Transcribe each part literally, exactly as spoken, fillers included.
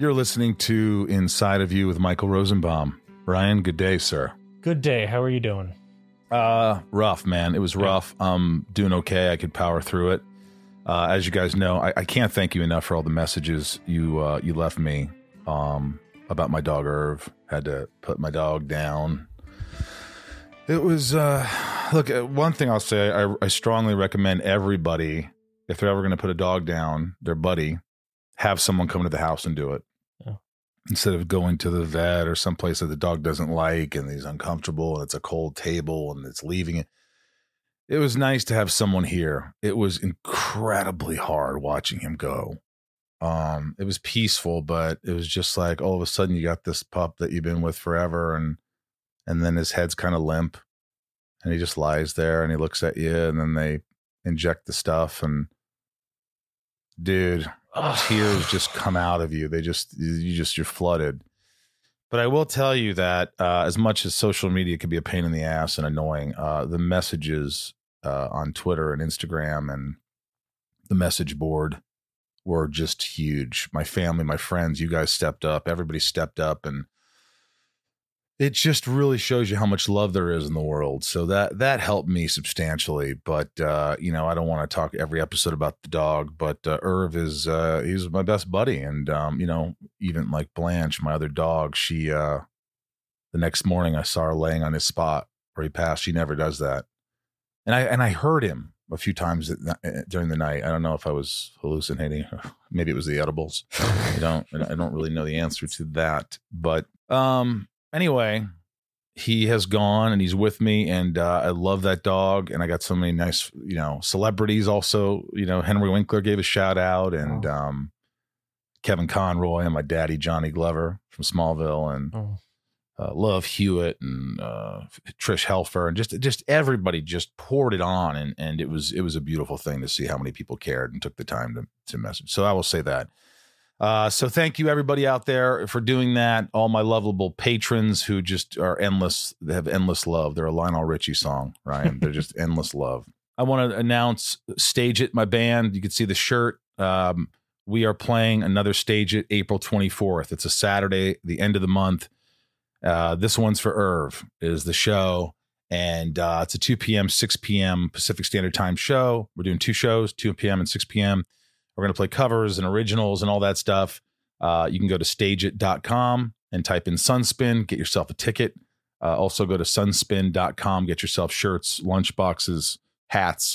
You're listening to Inside of You with Michael Rosenbaum. Ryan, good day, sir. Good day. How are you doing? Uh, rough, man. It was rough. Um, doing okay. I could power through it. Uh, as you guys know, I, I can't thank you enough for all the messages you uh, you left me um, about my dog Irv. Had to put my dog down. It was, uh, look, one thing I'll say, I, I strongly recommend everybody, if they're ever going to put a dog down, their buddy, have someone come to the house and do it. Yeah. Instead of going to the vet or someplace that the dog doesn't like and he's uncomfortable and it's a cold table and it's leaving it. It was nice to have someone here. It was incredibly hard watching him go. Um, it was peaceful, but it was just like all of a sudden you got this pup that you've been with forever, and and then his head's kind of limp and he just lies there and he looks at you, and then they inject the stuff, and dude, tears just come out of you. They just, you just, you're flooded. But I will tell you that uh, as much as social media can be a pain in the ass and annoying, uh, the messages uh, on Twitter and Instagram and the message board were just huge. My family, my friends, you guys stepped up. Everybody stepped up, and it just really shows you how much love there is in the world. So that that helped me substantially. But uh, you know, I don't want to talk every episode about the dog. But uh, Irv is uh, he's my best buddy, and um, you know, even like Blanche, my other dog, she uh, the next morning I saw her laying on his spot where he passed. She never does that, and I and I heard him a few times during the night. I don't know if I was hallucinating. Maybe it was the edibles. I don't I don't really know the answer to that, but um. Anyway, he has gone and he's with me, and uh, I love that dog. And I got so many nice, you know, celebrities also. You know, Henry Winkler gave a shout out, and oh. um, Kevin Conroy and my daddy, Johnny Glover from Smallville, and oh. uh, Love Hewitt and uh, Trish Helfer, and just just everybody just poured it on. And, and it was it was a beautiful thing to see how many people cared and took the time to, to message. So I will say that. Uh, so thank you everybody out there for doing that. All my lovable patrons who just are endless, they have endless love. They're a Lionel Richie song, Ryan. They're just endless love. I want to announce Stage It, my band. You can see the shirt. Um, we are playing another Stage It April twenty-fourth. It's a Saturday, the end of the month. Uh, this one's for Irv is the show. And uh, it's a two p.m., six p.m. Pacific Standard Time show. We're doing two shows, two p.m. and six p.m. We're going to play covers and originals and all that stuff. Uh, you can go to stage it dot com and type in Sunspin, get yourself a ticket. Uh, also go to sunspin dot com, get yourself shirts, lunch boxes, hats,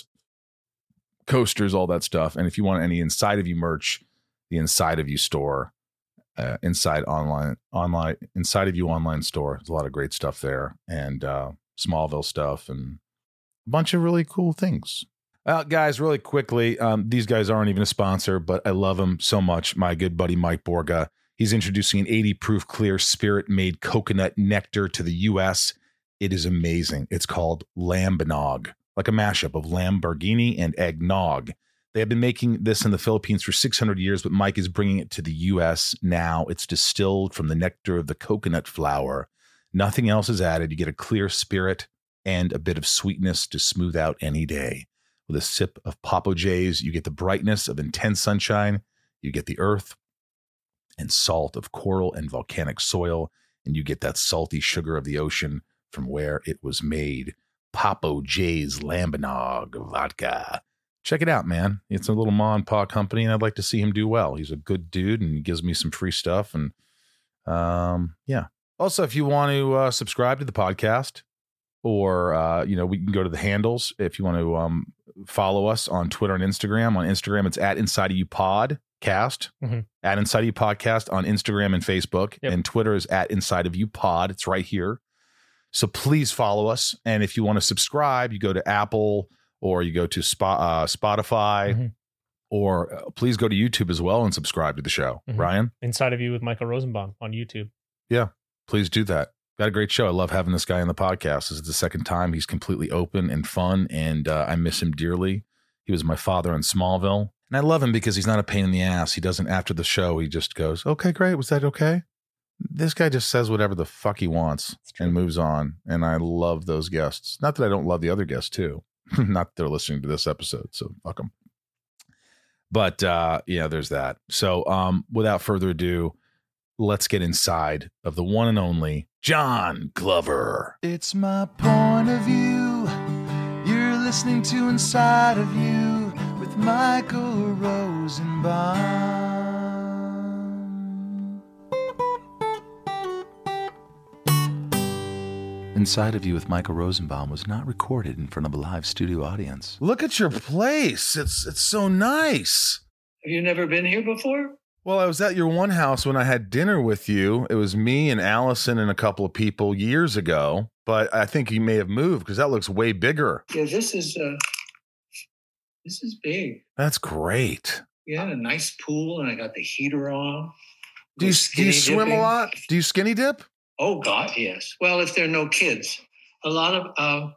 coasters, all that stuff. And if you want any Inside of You merch, the Inside of You store, uh, inside online, online, Inside of You online store. There's a lot of great stuff there, and uh, Smallville stuff, and a bunch of really cool things. Uh, guys, really quickly, um, these guys aren't even a sponsor, but I love them so much. My good buddy, Mike Borga, he's introducing an eighty proof clear spirit-made coconut nectar to the U S. It is amazing. It's called Lambanog, like a mashup of Lamborghini and eggnog. They have been making this in the Philippines for six hundred years, but Mike is bringing it to the U S now. It's distilled from the nectar of the coconut flower. Nothing else is added. You get a clear spirit and a bit of sweetness to smooth out any day. With a sip of Papo J's, you get the brightness of intense sunshine, you get the earth and salt of coral and volcanic soil, and you get that salty sugar of the ocean from where it was made. Papo J's Lambanog vodka. Check it out, man. It's a little ma and pa company, and I'd like to see him do well. He's a good dude, and he gives me some free stuff. And um, yeah. Also, if you want to uh, subscribe to the podcast, or, uh, you know, we can go to the handles if you want to um, follow us on Twitter and Instagram. On Instagram, it's at Inside of You Podcast, mm-hmm. at Inside of You Podcast on Instagram and Facebook. Yep. And Twitter is at Inside of You Pod. It's right here. So please follow us. And if you want to subscribe, you go to Apple or you go to Sp- uh, Spotify, mm-hmm. or uh, please go to YouTube as well and subscribe to the show. Mm-hmm. Ryan? Inside of You with Michael Rosenbaum on YouTube. Yeah, please do that. Got a great show. I love having this guy on the podcast. This is the second time. He's completely open and fun, and uh, I miss him dearly. He was my father in Smallville, and I love him because he's not a pain in the ass. He doesn't, after the show, he just goes, okay, great. Was that okay? This guy just says whatever the fuck he wants and moves on, and I love those guests. Not that I don't love the other guests, too. Not that they're listening to this episode, so fuck them. But, uh, yeah, there's that. So um, without further ado, let's get inside of the one and only John Glover. It's my point of view. You're listening to Inside of You with Michael Rosenbaum. Inside of You with Michael Rosenbaum was not recorded in front of a live studio audience. Look at your place. It's it's so nice. Have you never been here before? Well, I was at your one house when I had dinner with you. It was me and Allison and a couple of people years ago, but I think you may have moved because that looks way bigger. Yeah, this is uh, this is big. That's great. Yeah, a nice pool, and I got the heater on. Do you, do you swim dipping. a lot? Do you skinny dip? Oh, God, yes. Well, if there are no kids. A lot of, uh,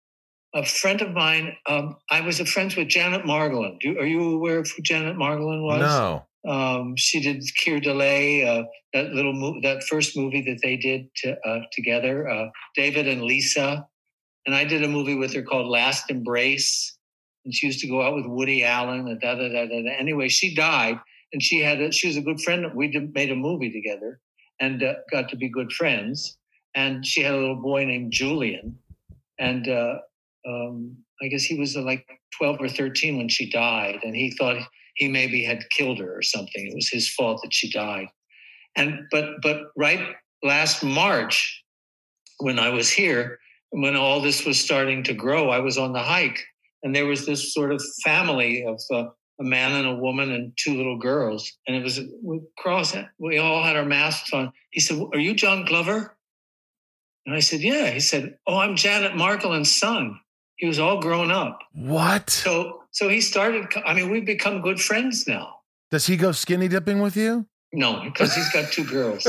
a friend of mine, um, I was a friend with Janet Margolin. Do, are you aware of who Janet Margolin was? No. Um, she did Keir Delay, uh, that little mo- that first movie that they did to, uh, together, uh, David and Lisa. And I did a movie with her called Last Embrace. And she used to go out with Woody Allen and da da da da. da. Anyway, she died, and she had a, she was a good friend. We did, made a movie together. And uh, got to be good friends. And she had a little boy named Julian. And uh, um, I guess he was uh, like twelve or thirteen when she died. And he thought he maybe had killed her or something. It was his fault that she died. And but but right last March, when I was here, when all this was starting to grow, I was on the hike. And there was this sort of family of uh, a man and a woman and two little girls. And it was, we cross, we all had our masks on. He said, "Are you John Glover?" And I said, "Yeah." He said, "Oh, I'm Janet Margolin's son." He was all grown up. What? So, so he started, I mean, we've become good friends now. Does he go skinny dipping with you? No, because he's got two girls.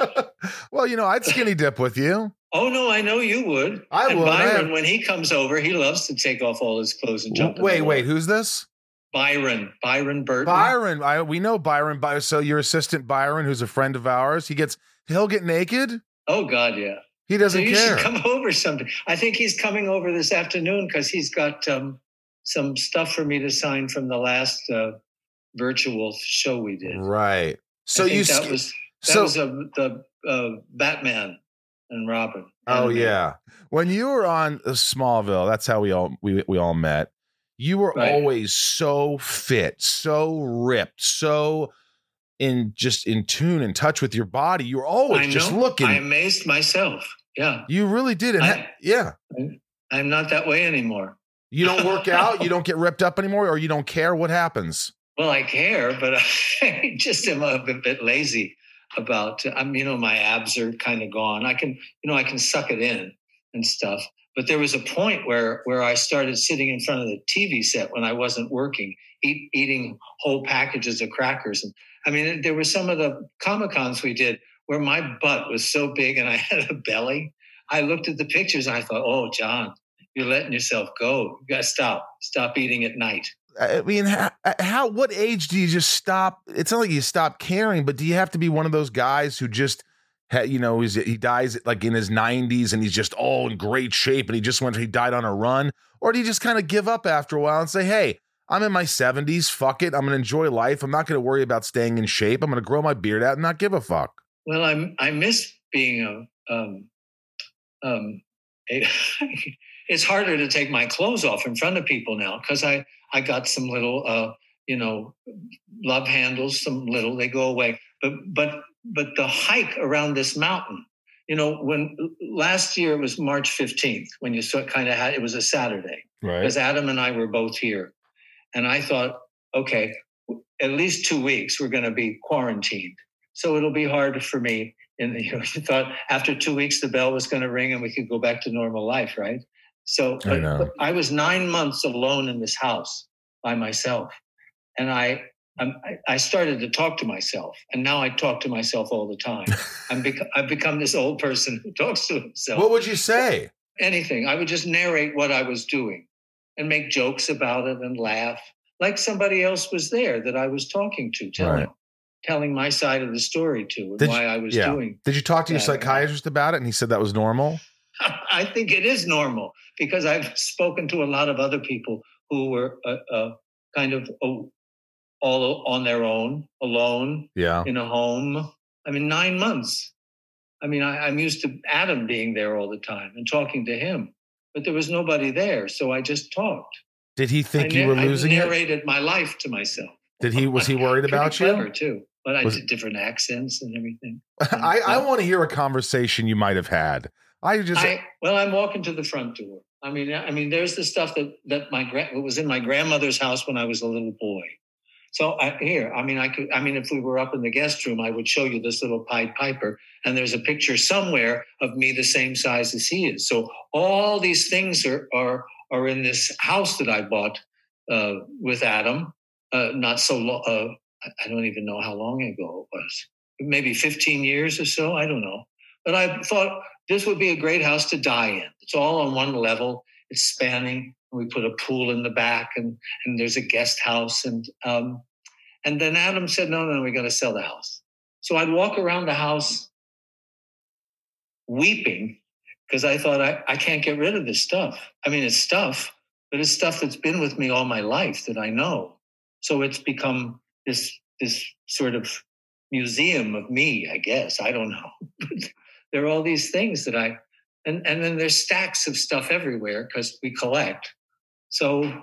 Well, you know, I'd skinny dip with you. Oh, no, I know you would. I and would. Byron, I when he comes over, he loves to take off all his clothes and jump in Wait, the wait, water. who's this? Byron, Byron Burton. Byron. I, we know Byron. By, so your assistant Byron, who's a friend of ours, he gets, he'll get naked? Oh, God, yeah. He doesn't so you care. should come over sometime. I think he's coming over this afternoon because he's got um, some stuff for me to sign from the last uh, virtual show we did. Right. So I think you that sk- was that so, was a, the uh, Batman and Robin. Oh animated. yeah. When you were on Smallville, that's how we all we we all met. You were Right. always so fit, so ripped, so in just in tune, in touch with your body. You were always I just know. looking. I amazed myself. Yeah, You really did. And I- ha- yeah. I'm not that way anymore. You don't work out, you don't get ripped up anymore, or you don't care what happens. Well, I care, but I just am a bit lazy about. I'm, you know, my abs are kind of gone. I can, you know, I can suck it in and stuff. But there was a point where where I started sitting in front of the T V set when I wasn't working, eat, eating whole packages of crackers. And I mean, there were some of the Comic-Cons we did where my butt was so big and I had a belly. I looked at the pictures and I thought, "Oh, John, you're letting yourself go. You got to stop. Stop eating at night." I mean, how, how, what age do you just stop? It's not like you stop caring, but do you have to be one of those guys who just, ha, you know, he's, he dies like in his nineties and he's just all in great shape and he just went, he died on a run? Or do you just kind of give up after a while and say, hey, I'm in my seventies, fuck it, I'm going to enjoy life. I'm not going to worry about staying in shape. I'm going to grow my beard out and not give a fuck. Well, I'm, I miss being a, um, um, a it's harder to take my clothes off in front of people now because I, I got some little, uh, you know, love handles, some little, they go away. But, but, but the hike around this mountain, you know, when last year it was March fifteenth, when you sort kind of had, it was a Saturday. Right. Because Adam and I were both here. And I thought, okay, at least two weeks we're going to be quarantined. So it'll be hard for me. And you know, you thought after two weeks the bell was going to ring and we could go back to normal life, right? So I but, know. but I was nine months alone in this house by myself. And I, I'm, I I started to talk to myself. And now I talk to myself all the time. I'm bec- I've become this old person who talks to himself. What would you say? Anything. I would just narrate what I was doing and make jokes about it and laugh like somebody else was there that I was talking to, telling, Right. telling my side of the story to and Did why you- I was yeah. doing. Did you talk to your Yeah. psychiatrist about it and he said that was normal? I think it is normal because I've spoken to a lot of other people who were uh, uh, kind of uh, all on their own, alone Yeah. in a home, I mean, nine months. I mean, I, I'm used to Adam being there all the time and talking to him, but there was nobody there. So I just talked. Did he think I you were na- losing I it? narrated my life to myself. Did he, was he worried Pretty about clever you? too, but I Was- did different accents and everything. I, I want to hear a conversation you might have had. I just, I, well, I'm walking to the front door. I mean, I mean, there's the stuff that that my gra- was in my grandmother's house when I was a little boy. So I, here, I mean, I could, I mean, if we were up in the guest room, I would show you this little Pied Piper, and there's a picture somewhere of me the same size as he is. So all these things are are are in this house that I bought uh, with Adam. Uh, not so long. Uh, I don't even know how long ago it was. Maybe fifteen years or so. I don't know. But I thought this would be a great house to die in. It's all on one level. It's spanning. We put a pool in the back, and and there's a guest house. And um, and then Adam said, no, no, no, we got to sell the house. So I'd walk around the house weeping because I thought I, I can't get rid of this stuff. I mean, it's stuff, but it's stuff that's been with me all my life that I know. So it's become this this sort of museum of me, I guess. I don't know. There are all these things that I, and, and then there's stacks of stuff everywhere because we collect. So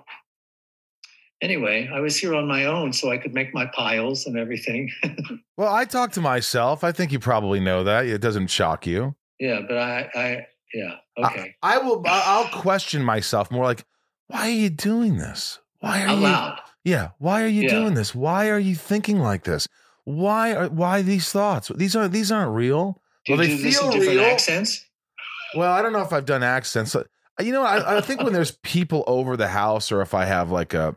anyway, I was here on my own so I could make my piles and everything. well, I talk to myself. I think you probably know that. It doesn't shock you. Yeah, but I, I yeah, okay. I, I will, I'll question myself more like, why are you doing this? Why are Out you? loud. Yeah. Why are you Yeah. doing this? Why are you thinking like this? Why are, why these thoughts? These aren't, these aren't real. Do you well, they do this feel in different real. accents? Well, I don't know if I've done accents. You know, I, I think when there's people over the house, or if I have like a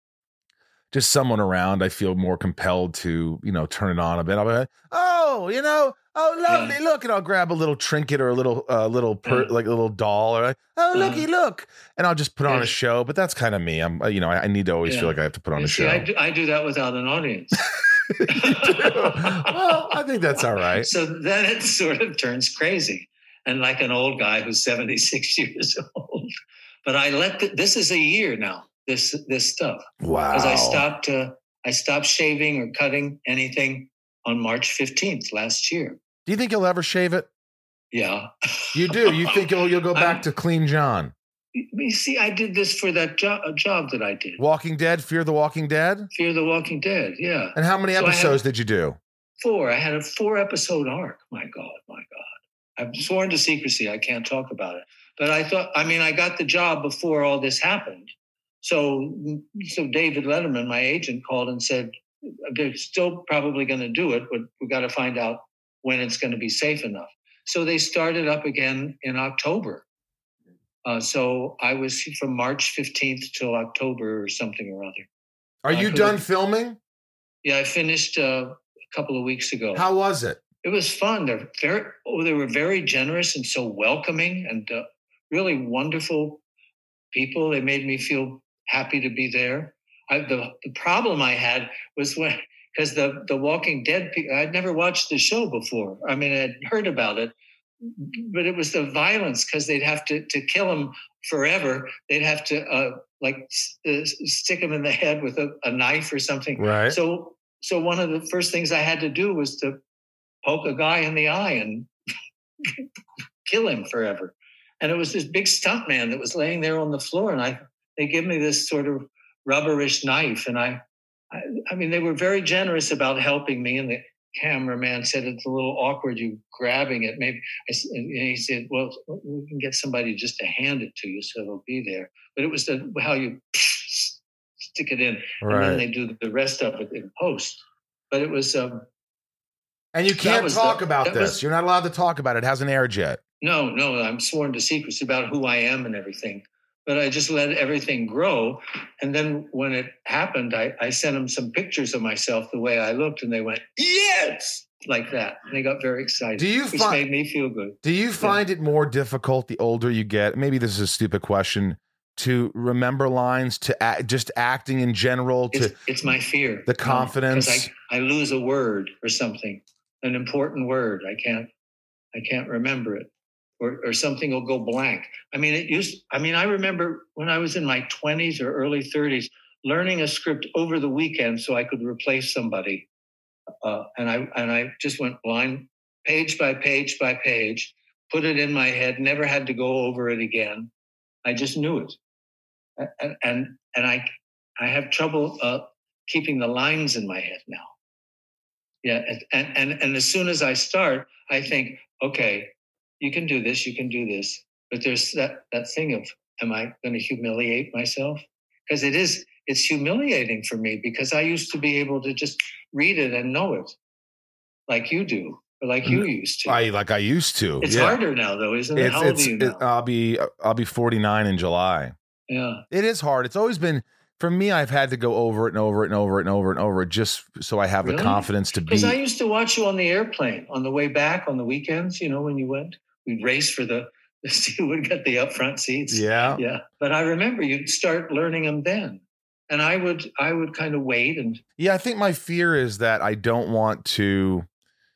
just someone around, I feel more compelled to, you know, turn it on a bit. I'll be like, oh, you know, oh, lovely, Yeah. look, and I'll grab a little trinket or a little, uh, little, per, Yeah. like a little doll, or like, oh, looky, Uh-huh. look, and I'll just put on a Yes. show. But that's kind of me. I'm, uh, you know, I, I need to always Yeah. feel like I have to put on You a see, show. I do, I do that without an audience. You do? Well, I think that's all right. So then it sort of turns crazy, and like an old guy who's seventy-six years old. But I let the, this is a year now. This this stuff Wow. because I stopped. Uh, I stopped shaving or cutting anything on March fifteenth last year. Do you think you'll ever shave it? Yeah, You do. You think you'll you'll go back I'm- to clean John? you see, I did this for that job, job that I did. Walking Dead, Fear the Walking Dead. Fear the Walking Dead. Yeah, And how many So I episodes have- did you do? four. I had a four episode arc. My God, my God. I'm sworn to secrecy. I can't talk about it. But I thought, I mean, I got the job before all this happened. So, so David Letterman, my agent, called and said, they're still probably going to do it, but we got to find out when it's going to be safe enough. So they started up again in October. Uh, so I was from March fifteenth till October or something or other. Are you Uh, done filming? Yeah, I finished uh, a couple of weeks ago. How was it? It was fun. They're very, oh, they were very generous and so welcoming and uh, really wonderful people. They made me feel happy to be there. I, the the problem I had was when because the the Walking Dead people, I'd never watched the show before. I mean, I'd heard about it, but it was the violence because they'd have to to kill him forever. They'd have to uh, like s- uh, stick him in the head with a, a knife or something. Right. So so one of the first things I had to do was to poke a guy in the eye and kill him forever. And it was this big stunt man that was laying there on the floor. And I, they give me this sort of rubberish knife. And I, I, I mean, they were very generous about helping me. And the cameraman said, it's a little awkward, you grabbing it. Maybe, I s- and he said, well, we can get somebody just to hand it to you so it'll be there. But it was the, how you stick it in. And then Right. they do the rest of it in post. But it was, um, And you that can't was talk the- about that this. was- You're not allowed to talk about it. It hasn't aired yet. No, no, I'm sworn to secrecy about who I am and everything. But I just let everything grow. And then when it happened, I, I sent them some pictures of myself the way I looked, and they went, yes, like that. And they got very excited, Do you which find made me feel good. do you find it more difficult the older you get? Maybe this is a stupid question, to remember lines, to act, just acting in general, to It's, it's my fear. the No, 'cause confidence. I, I lose a word or something, an important word. I can't, I can't remember it. Or, or something will go blank. I mean, it used, I mean, I remember when I was in my twenties or early thirties, learning a script over the weekend so I could replace somebody. uh, and I and I just went line, page by page by page, put it in my head. Never had to go over it again. I just knew it, and and, and I I have trouble uh, keeping the lines in my head now. Yeah, and and and as soon as I start, I think, okay, you can do this, you can do this. But there's that that thing of, am I going to humiliate myself? Because it is, it's humiliating for me, because I used to be able to just read it and know it, like you do, or like you used to. I like I used to. It's yeah. harder now, though, isn't it? It's, How old it's, are you now? It, I'll be I'll be forty-nine in July. Yeah, it is hard. It's always been. For me, I've had to go over it and over it and over it and over it and over it just so I have really? the confidence to be. Because I used to watch you on the airplane on the way back on the weekends, you know, when you went, we'd race for the, you would get the upfront seats. Yeah. Yeah. But I remember you'd start learning them then. And I would, I would kind of wait. And yeah, I think my fear is that I don't want to,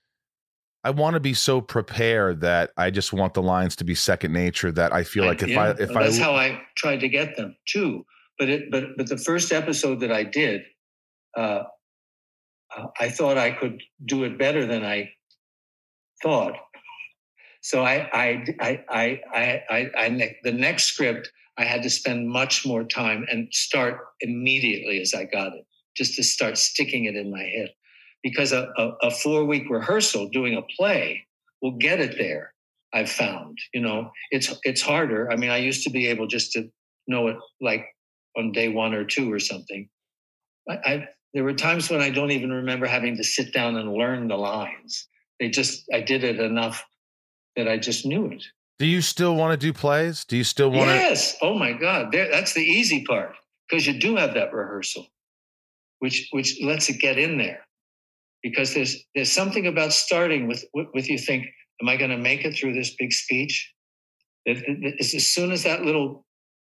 I want to be so prepared that I just want the lines to be second nature, that I feel like if yeah, I, if well, I, that's how I tried to get them too. But it, but, but the first episode that I did, uh, uh, I thought I could do it better than I thought. So I, I, I, I, I, I, I, the next script, I had to spend much more time and start immediately as I got it, just to start sticking it in my head, because a, a, a four-week rehearsal doing a play will get it there. I've found, you know, it's it's harder. I mean, I used to be able just to know it like on day one or two or something. I, I there were times when I don't even remember having to sit down and learn the lines. They just I did it enough that I just knew it. do you still want to do plays? Do you still want to? Yes. Oh my God. There, that's the easy part, because you do have that rehearsal, which which lets it get in there. Because there's there's something about starting with with you think, am I going to make it through this big speech? It, it, it's as soon as that little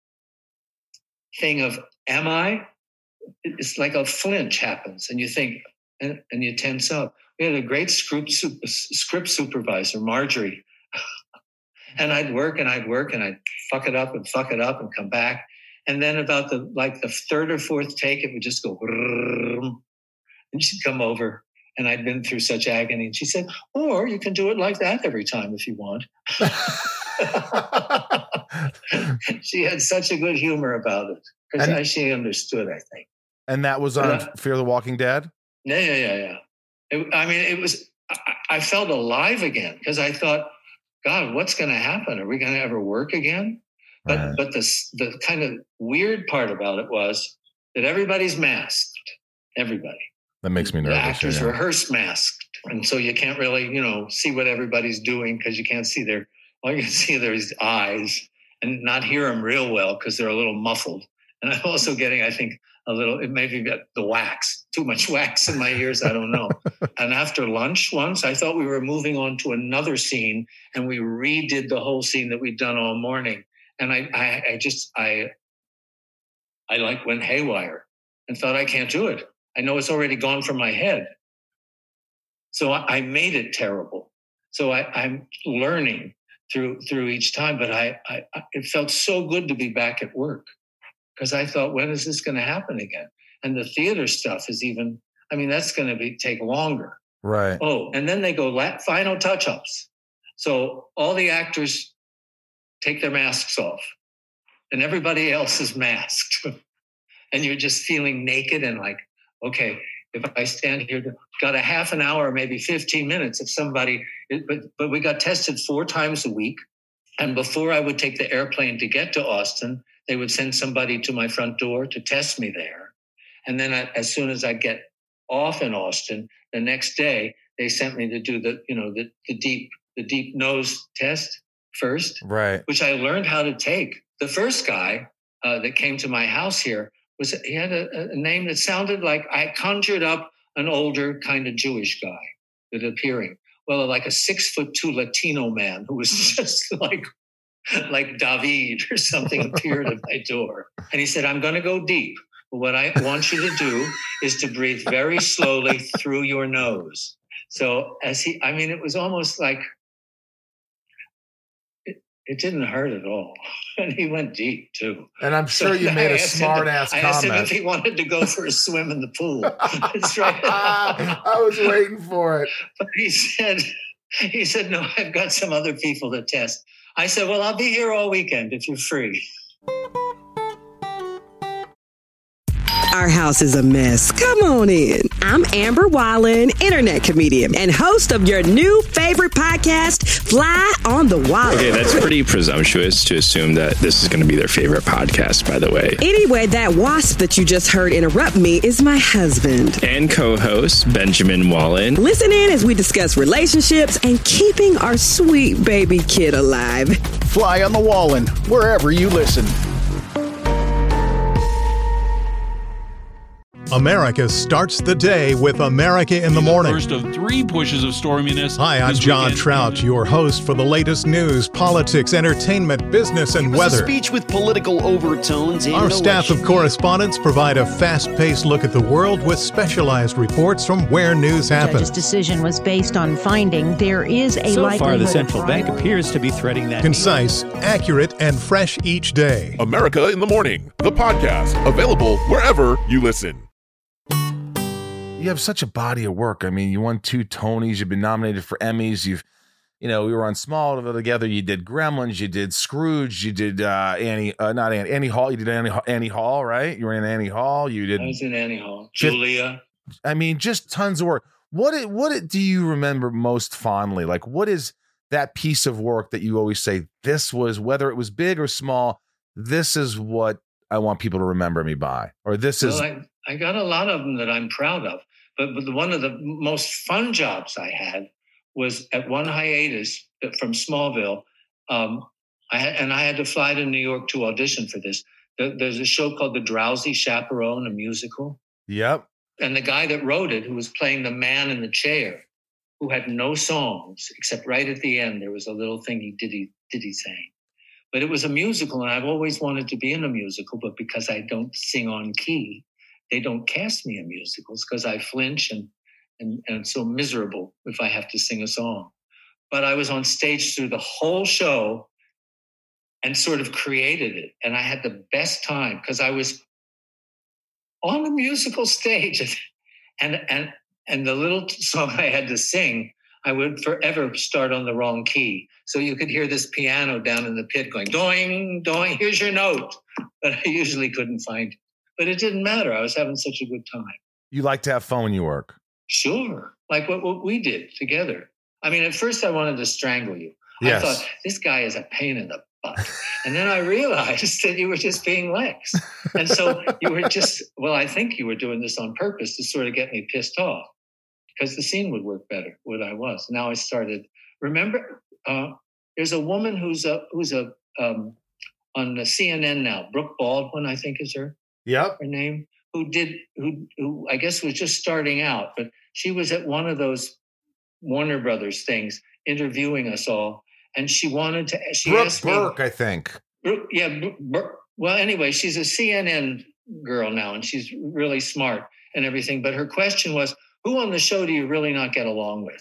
thing of am I, it's like a flinch happens, and you think, and, and you tense up. We had a great script script supervisor, Marjorie. And I'd work and I'd work and I'd fuck it up and fuck it up and come back. And then about the like the third or fourth take, it would just go, and she'd come over. And I'd been through such agony. And she said, or you can do it like that every time if you want. She had such a good humor about it, because she understood, I think. And that was on uh, Fear the Walking Dead? Yeah, yeah, yeah, yeah. It, I mean, it was, I, I felt alive again, because I thought, God, what's going to happen? Are we going to ever work again? But right. but the, the kind of weird part about it was that everybody's masked. Everybody. That makes me nervous. The actors yeah. rehearse masked. And so you can't really, you know, see what everybody's doing, because you can't see their, all you can see their eyes, and not hear them real well because they're a little muffled. And I'm also getting, I think, a little, it maybe got the wax, too much wax in my ears. I don't know. And after lunch once, I thought we were moving on to another scene, and we redid the whole scene that we'd done all morning. And I, I, I just, I, I like went haywire and thought, I can't do it. I know it's already gone from my head. So I, I made it terrible. So I, I'm learning through through each time, but I, I it felt so good to be back at work, because I thought, when is this going to happen again? And the theater stuff is even, I mean, that's going to be take longer. Right. Oh, and then they go la- final touch-ups. So all the actors take their masks off, and everybody else is masked. And you're just feeling naked and like, okay, if I stand here, got a half an hour, maybe fifteen minutes, if somebody, but, but we got tested four times a week. And before I would take the airplane to get to Austin, they would send somebody to my front door to test me there. And then I, as soon as I get off in Austin, the next day, they sent me to do the, you know, the, the deep, the deep nose test first, right? Which I learned how to take. The first guy uh, that came to my house here, was he had a, a name that sounded like I conjured up an older kind of Jewish guy that appearing. Well, like a six foot two Latino man who was just like, like David or something appeared at my door. And he said, I'm going to go deep. But what I want you to do is to breathe very slowly through your nose. So as he, I mean, it was almost like, it didn't hurt at all. And he went deep, too. And I'm sure So you made I a asked him smart to- ass I asked him comment. if he wanted to go for a swim in the pool. That's right. I was waiting for it. But he said, he said, no, I've got some other people to test. I said, well, I'll be here all weekend if you're free. Our house is a mess. Come on in. I'm Amber Wallen, internet comedian and host of your new favorite podcast, Fly on the Wall. Okay, that's pretty presumptuous to assume that this is going to be their favorite podcast, by the way. Anyway, that wasp that you just heard interrupt me is my husband. And co-host Benjamin Wallen. Listen in as we discuss relationships and keeping our sweet baby kid alive. Fly on the Wallin, wherever you listen. America starts the day with America in the Morning. First of three pushes of storminess. Hi, I'm this John weekend. Trout, your host for the latest news, politics, entertainment, business, and It was weather. a speech with political overtones. And Our staff of election. correspondents provide a fast-paced look at the world with specialized reports from where news The judge's happens. decision was based on finding there is a So likelihood far, the of central fraud. bank appears to be threading that. Concise, accurate, and fresh each day. America in the Morning, the podcast, available wherever you listen. You have such a body of work. I mean, you won two Tonys. You've been nominated for Emmys. You've, you know, we were on Smallville together. You did Gremlins. You did Scrooge. You did uh, Annie, uh, not Annie, Annie Hall. You did Annie, Annie Hall, right? You were in Annie Hall. You did. I was in Annie Hall. Just- Julia. I mean, just tons of work. What it, what it, do you remember most fondly? Like, what is that piece of work that you always say, this was, whether it was big or small, this is what I want people to remember me by, or this is. Well, I, I got a lot of them that I'm proud of. But, but one of the most fun jobs I had was at one hiatus from Smallville. Um, I had, and I had to fly to New York to audition for this. There, there's a show called The Drowsy Chaperone, a musical. Yep. And the guy that wrote it, who was playing the man in the chair, who had no songs, except right at the end, there was a little thing he did he, did he sang. But it was a musical, and I've always wanted to be in a musical, but because I don't sing on key, they don't cast me in musicals because I flinch and, and, and it's so miserable if I have to sing a song. But I was on stage through the whole show and sort of created it. And I had the best time because I was on the musical stage and, and, and the little song I had to sing, I would forever start on the wrong key. So you could hear this piano down in the pit going, doing, doing, here's your note. But I usually couldn't find it. But it didn't matter. I was having such a good time. You like to have fun when you work. Sure. Like what, what we did together. I mean, at first I wanted to strangle you. Yes. I thought, this guy is a pain in the butt. And then I realized that you were just being Lex. And so you were just, well, I think you were doing this on purpose to sort of get me pissed off because the scene would work better what I was. Now I started, remember, uh, there's a woman who's a, who's a, um, on the C N N now, Brooke Baldwin, I think is her. Yep. Her name, who did, who, who I guess was just starting out, but she was at one of those Warner Brothers things interviewing us all. And she wanted to, she Brooke asked Burke, me, I think. Brooke, yeah. Brooke, Brooke, well, anyway, she's a C N N girl now and she's really smart and everything. But her question was, who on the show do you really not get along with?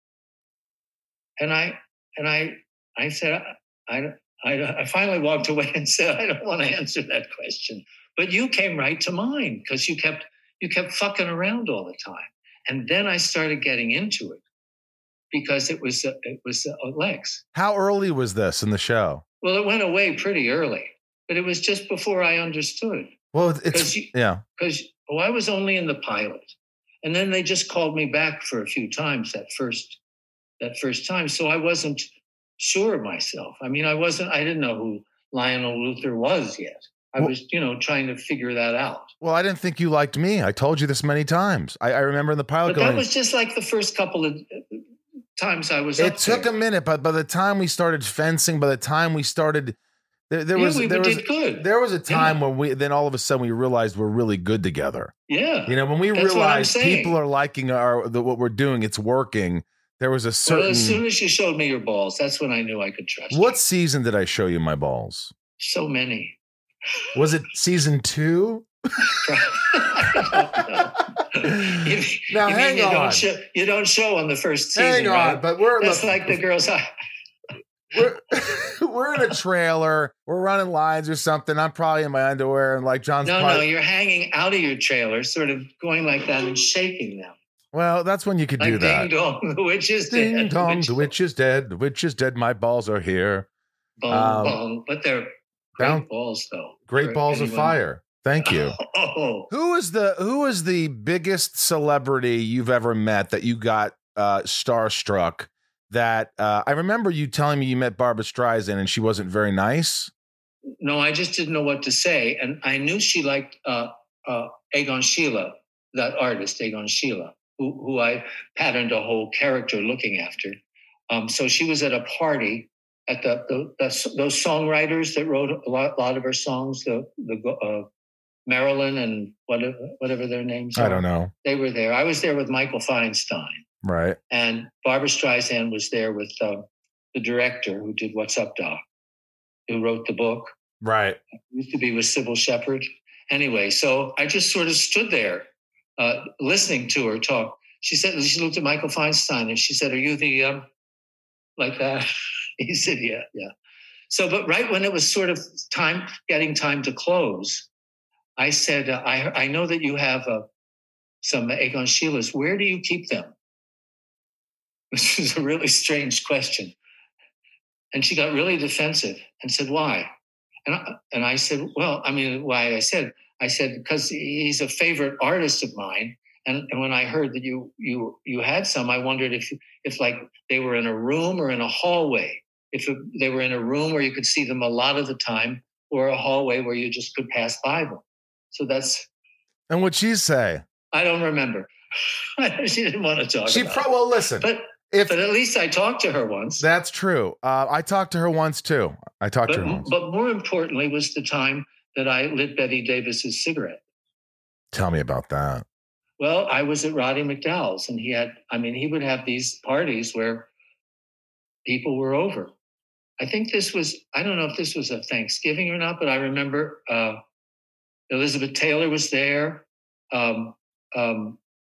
And I, and I, I said, I, I, I finally walked away and said, I don't want to answer that question. But you came right to mind because you kept you kept fucking around all the time, and then I started getting into it because it was uh, it was uh, Lex. How early was this in the show? Well, it went away pretty early, but it was just before I understood. Well, it's you, yeah. Because oh, I was only in the pilot, and then they just called me back for a few times that first that first time. So I wasn't sure of myself. I mean, I wasn't. I didn't know who Lionel Luthor was yet. I was, you know, trying to figure that out. Well, I didn't think you liked me. I told you this many times. I, I remember in the pilot But going. that was just like the first couple of times I was. It up took there. a minute, but by the time we started fencing, by the time we started, there, there Yeah, was we there did was good. there was a time Yeah. when we then all of a sudden we realized we're really good together. Yeah, You know, when we That's what I'm realized saying. people are liking our the, what we're doing, it's working. There was a certain. Well, as soon as you showed me your balls, that's when I knew I could trust What you. season did I show you my balls? So many. Was it season two? you, Now, you hang mean you on. Don't show, you don't show on the first season, Hang on, right? but we're That's look, like the girls. we're, we're in a trailer. We're running lines or something. I'm probably in my underwear and like John's. No, probably, no, you're hanging out of your trailer, sort of going like that and shaking them. Well, that's when you could like do that. Ding dong, the witch is Ding dead. dong, witch the witch is dead. The witch is dead. My balls are here. Bong, Um, bong. But they're great down- balls, though. Great For balls of anyone- fire. Thank you. Oh, Who is the who is the biggest celebrity you've ever met that you got uh, starstruck? That uh, I remember you telling me you met Barbra Streisand and she wasn't very nice. no, I just didn't know what to say. And I knew she liked uh, uh, Egon Schiele, that artist, Egon Schiele, who, who I patterned a whole character looking after. Um, so she was at a party at the, the, the those songwriters that wrote a lot, a lot of her songs, the, the uh, Marilyn and whatever, whatever their names are. I don't know. They were there. I was there with Michael Feinstein. Right. And Barbra Streisand was there with uh, the director who did What's Up, Doc, who wrote the book. Right. Used to be with Sybil Shepherd. Anyway, so I just sort of stood there uh, listening to her talk. She said, she looked at Michael Feinstein and she said, are you the, um, like that? He said, yeah, yeah. So, but right when it was sort of time, getting time to close, I said, uh, I, I know that you have uh, some Egon Schieles. Where do you keep them? Which is a really strange question. And she got really defensive and said, why? And I, and I said, well, I mean, why I said, I said, because he's a favorite artist of mine. And, and when I heard that you you you had some, I wondered if, if like they were in a room or in a hallway. If it, they were in a room where you could see them a lot of the time or a hallway where you just could pass by them. So that's... And what'd she say? I don't remember. She didn't want to talk She about pro- it. well, listen. But If But at least I talked to her once. That's true. Uh, I talked to her once too. I talked But, to her once. but more importantly was the time that I lit Betty Davis's cigarette. Tell me about that. Well, I was at Roddy McDowell's and he had, I mean, he would have these parties where people were over. I think this was, I don't know if this was a Thanksgiving or not, but I remember uh, Elizabeth Taylor was there. Um, um,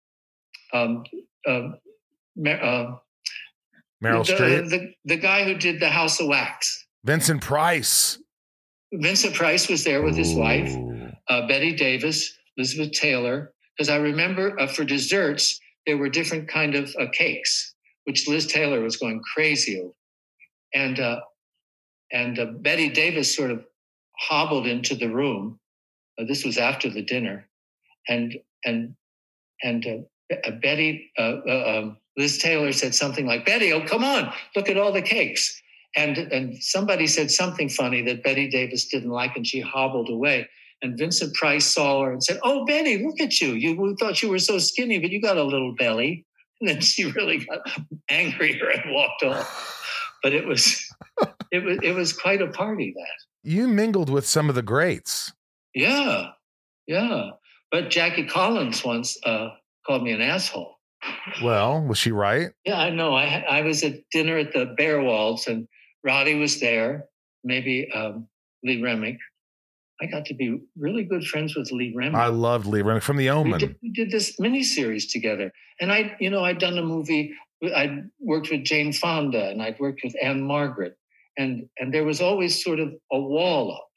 um, um, uh, Meryl the, Streep. The, the guy who did the House of Wax. Vincent Price. Vincent Price was there with his Ooh. wife, uh, Betty Davis, Elizabeth Taylor. Because I remember uh, for desserts, there were different kind of uh, cakes, which Liz Taylor was going crazy over. And, uh, and uh, Betty Davis sort of hobbled into the room. Uh, this was after the dinner. And, and, and uh, uh, Betty, uh, uh, um, Liz Taylor said something like, Betty, oh, come on, look at all the cakes. And, and somebody said something funny that Betty Davis didn't like, and she hobbled away. And Vincent Price saw her and said, oh, Betty, look at you. You we thought you were so skinny, but you got a little belly. And then she really got angrier and walked off. But it was, it was, it was quite a party, that. You mingled with some of the greats. Yeah, yeah. But Jackie Collins once uh, called me an asshole. Well, was she right? Yeah, I know. I I was at dinner at the Bearwalds, and Roddy was there, maybe um, Lee Remick. I got to be really good friends with Lee Remick. I loved Lee Remick from The Omen. We did, we did this miniseries together. And I, you know, I'd done a movie, I'd worked with Jane Fonda, and I'd worked with Anne Margaret. And, and there was always sort of a wall up.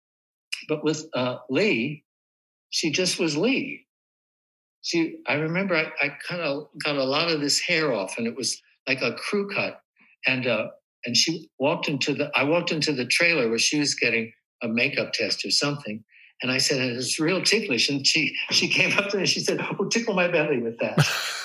But with uh, Lee, she just was Lee. She, I remember I, I kind of got a lot of this hair off, and it was like a crew cut. And uh, and she walked into the, I walked into the trailer where she was getting a makeup test or something. And I said, it was real ticklish. And she she came up to me and she said, oh, tickle my belly with that.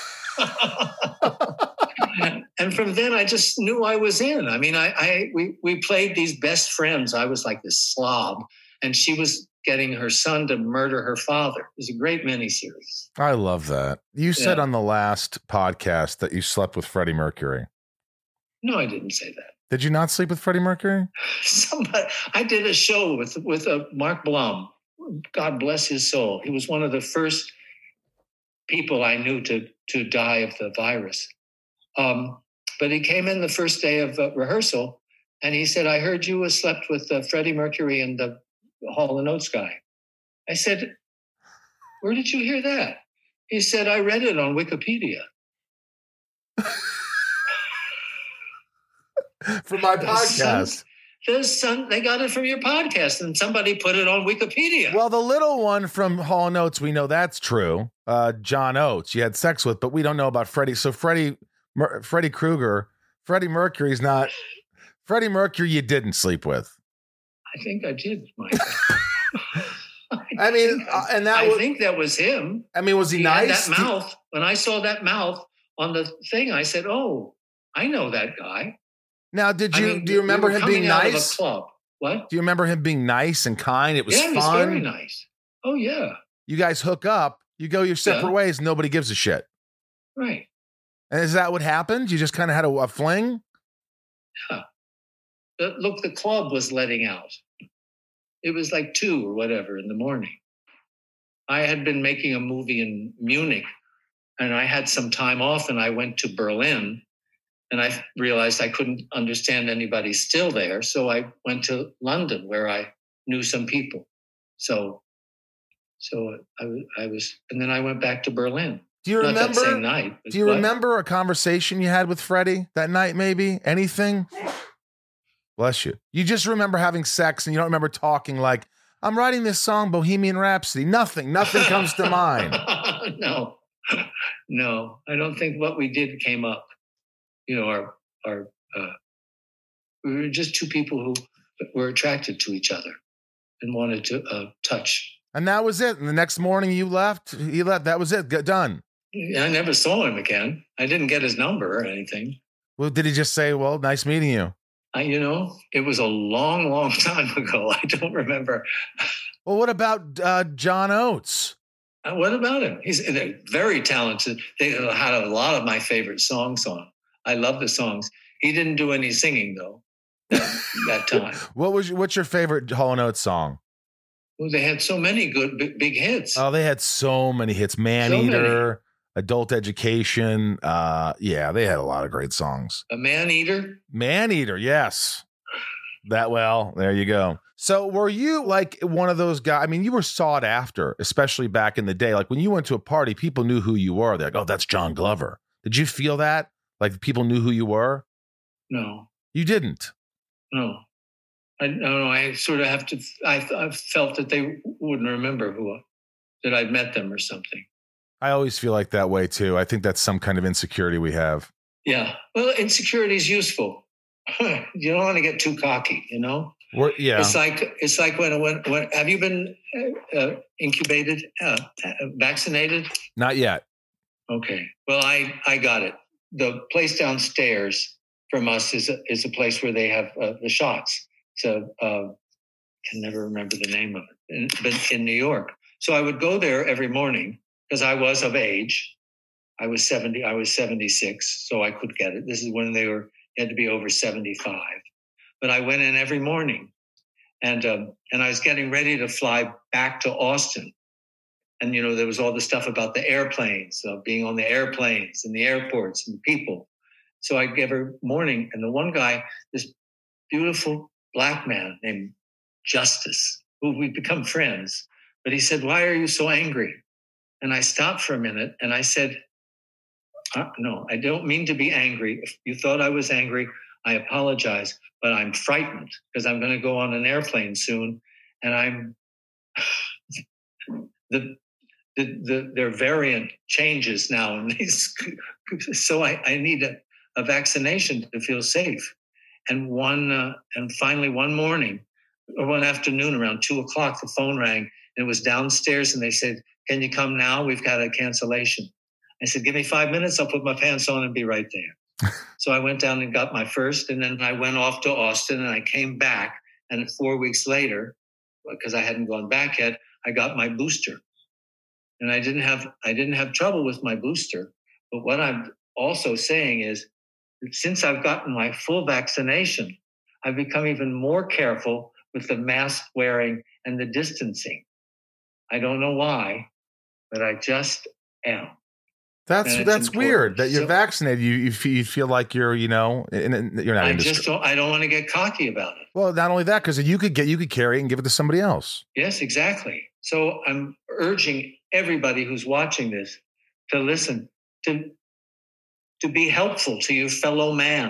And from then I just knew I was in. I mean, I, I we we played these best friends. I was like this slob, and she was getting her son to murder her father. It was a great miniseries. I love that. You said Yeah. on the last podcast that you slept with Freddie Mercury. No, I didn't say that. Did you not sleep with Freddie Mercury? Somebody, I did a show with with uh, Mark Blum. God bless his soul. He was one of the first people I knew to to die of the virus. Um, but he came in the first day of uh, rehearsal, and he said, "I heard you slept with uh, Freddie Mercury and the Hall and Oates guy." I said, "Where did you hear that?" He said, "I read it on Wikipedia." from my The podcast. Sun- The sun, they got it from your podcast, and somebody put it on Wikipedia. Well, the little one from Hall and Oates, we know that's true. Uh, John Oates, you had sex with, but we don't know about Freddie. So Freddie, Mer- Freddie Krueger, Freddie Mercury's not. Freddie Mercury, you didn't sleep with. I think I did, Michael. I mean, uh, and that I was, think that was him. I mean, was he, He nice? had that mouth. When I saw that mouth on the thing, I said, "Oh, I know that guy." Now, did you I mean, do you remember we were him being coming out of a nice? club. What? Do you remember him being nice and kind? It was yeah, he fun. was very nice. Oh yeah, You guys hook up. You go your separate Yeah. ways. Nobody gives a shit. right. And is that what happened? You just kind of had a, a fling? But look, the club was letting out. It was like two or whatever in the morning. I had been making a movie in Munich, and I had some time off, and I went to Berlin, and I realized I couldn't understand anybody still there. So I went to London, where I knew some people. So, so I, was- I was, and then I went back to Berlin. Do you Not remember? that same night. but Do you what? remember a conversation you had with Freddie that night? Maybe anything? Bless you. You just remember having sex, and you don't remember talking like, "I'm writing this song, Bohemian Rhapsody." Nothing. Nothing comes to mind. no, no, I don't think what we did came up. You know, our our uh, we were just two people who were attracted to each other and wanted to uh, touch. And that was it. And the next morning you left. He left. That was it. Got done. I never saw him again. I didn't get his number or anything. Well, did he just say, "Well, nice meeting you"? I, you know, it was a long, long time ago. I don't remember. Well, what about uh, John Oates? Uh, What about him? He's uh, very talented. They had a lot of my favorite songs on. I love the songs. He didn't do any singing though that, that time. What was your, what's your favorite Hall and Oates song? Well, they had so many good big, big hits. Oh, they had so many hits. Man So Eater, Adult Education. Uh, yeah, they had a lot of great songs. A Man Eater. Man Eater, yes. That well, there you go. So were you like one of those guys? I mean, you were sought after, especially back in the day. Like when you went to a party, people knew who you were. They're like, "Oh, that's John Glover." Did you feel that? Like people knew who you were? No, You didn't. no. I no, no. I sort of have to. I, I felt that they wouldn't remember who that I'd met them or something. I always feel like that way too. I think that's some kind of insecurity we have. Yeah. Well, insecurity is useful. You don't want to get too cocky, you know. We're, yeah. It's like it's like when when, when have you been uh, incubated, uh, vaccinated? Not yet. Okay. Well, I I got it. The place downstairs from us is a, is a place where they have uh, the shots. So uh, can never remember the name of it. In, but in New York. So I would go there every morning because I was of age. I was seventy. I was seventy-six, so I could get it. This is when they were you had to be over seventy-five. But I went in every morning, and um, and I was getting ready to fly back to Austin. And you know there was all the stuff about the airplanes, uh, being on the airplanes and the airports and the people. So I every morning, and the one guy, this beautiful black man named Justice, who we've become friends. But he said, "Why are you so angry?" And I stopped for a minute and I said, uh, "No, I don't mean to be angry. If you thought I was angry, I apologize, but I'm frightened because I'm going to go on an airplane soon, and I'm the the, the their variant changes now, and these, so I, I need a, a vaccination to feel safe." And one uh, and finally one morning or one afternoon around two o'clock, the phone rang. And it was downstairs, and they said, "Can you come now? We've got a cancellation." I said, "Give me five minutes. I'll put my pants on and be right there." So I went down and got my first, and then I went off to Austin, and I came back. And four weeks later, because I hadn't gone back yet, I got my booster. And I didn't have I didn't have trouble with my booster. But what I'm also saying is, since I've gotten my full vaccination, I've become even more careful with the mask wearing and the distancing. I don't know why, but I just am. That's that's important. weird that you're So- vaccinated. You you feel, you feel like you're you know in, in, you're not. I in just disc- don't. I don't want to get cocky about it. well, not only that, because you could get you could carry it and give it to somebody else. Yes, exactly. So I'm urging everybody who's watching this to listen, to to be helpful to your fellow man.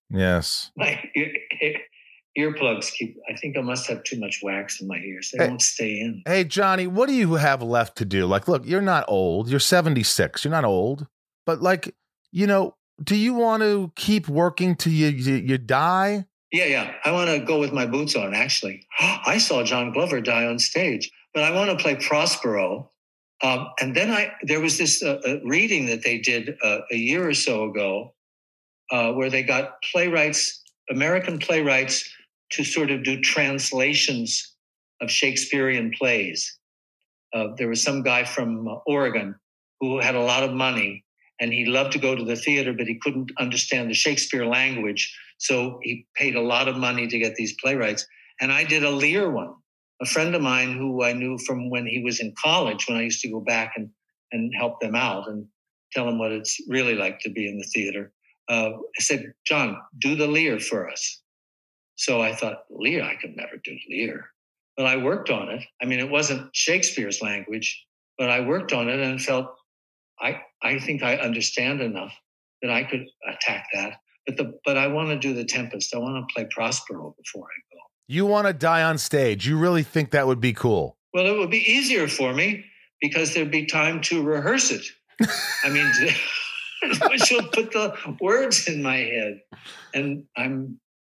Yes. My ear, earplugs keep, I think I must have too much wax in my ears. They Hey. won't stay in. Hey, Johnny, what do you have left to do? Like, look, you're not old. You're seventy-six. You're not old. But, like, you know, do you want to keep working till you, you, you die? Yeah, yeah. I want to go with my boots on, actually. I saw John Glover die on stage, but I want to play Prospero. Um, and then I there was this uh, uh, reading that they did uh, a year or so ago uh, where they got playwrights, American playwrights, to sort of do translations of Shakespearean plays. Uh, there was some guy from uh, Oregon who had a lot of money, and he loved to go to the theater, but he couldn't understand the Shakespeare language. So he paid a lot of money to get these playwrights. And I did a Lear one. A friend of mine who I knew from when he was in college, when I used to go back and, and help them out and tell them what it's really like to be in the theater. Uh, I said, John, do the Lear for us. So I thought, Lear, I could never do Lear. But I worked on it. I mean, it wasn't Shakespeare's language, but I worked on it and felt, I, I think I understand enough that I could attack that. But the but I want to do the Tempest. I want to play Prospero before I go. You want to die on stage. You really think that would be cool? Well, it would be easier for me because there'd be time to rehearse it. I mean, she'll put the words in my head, and I'm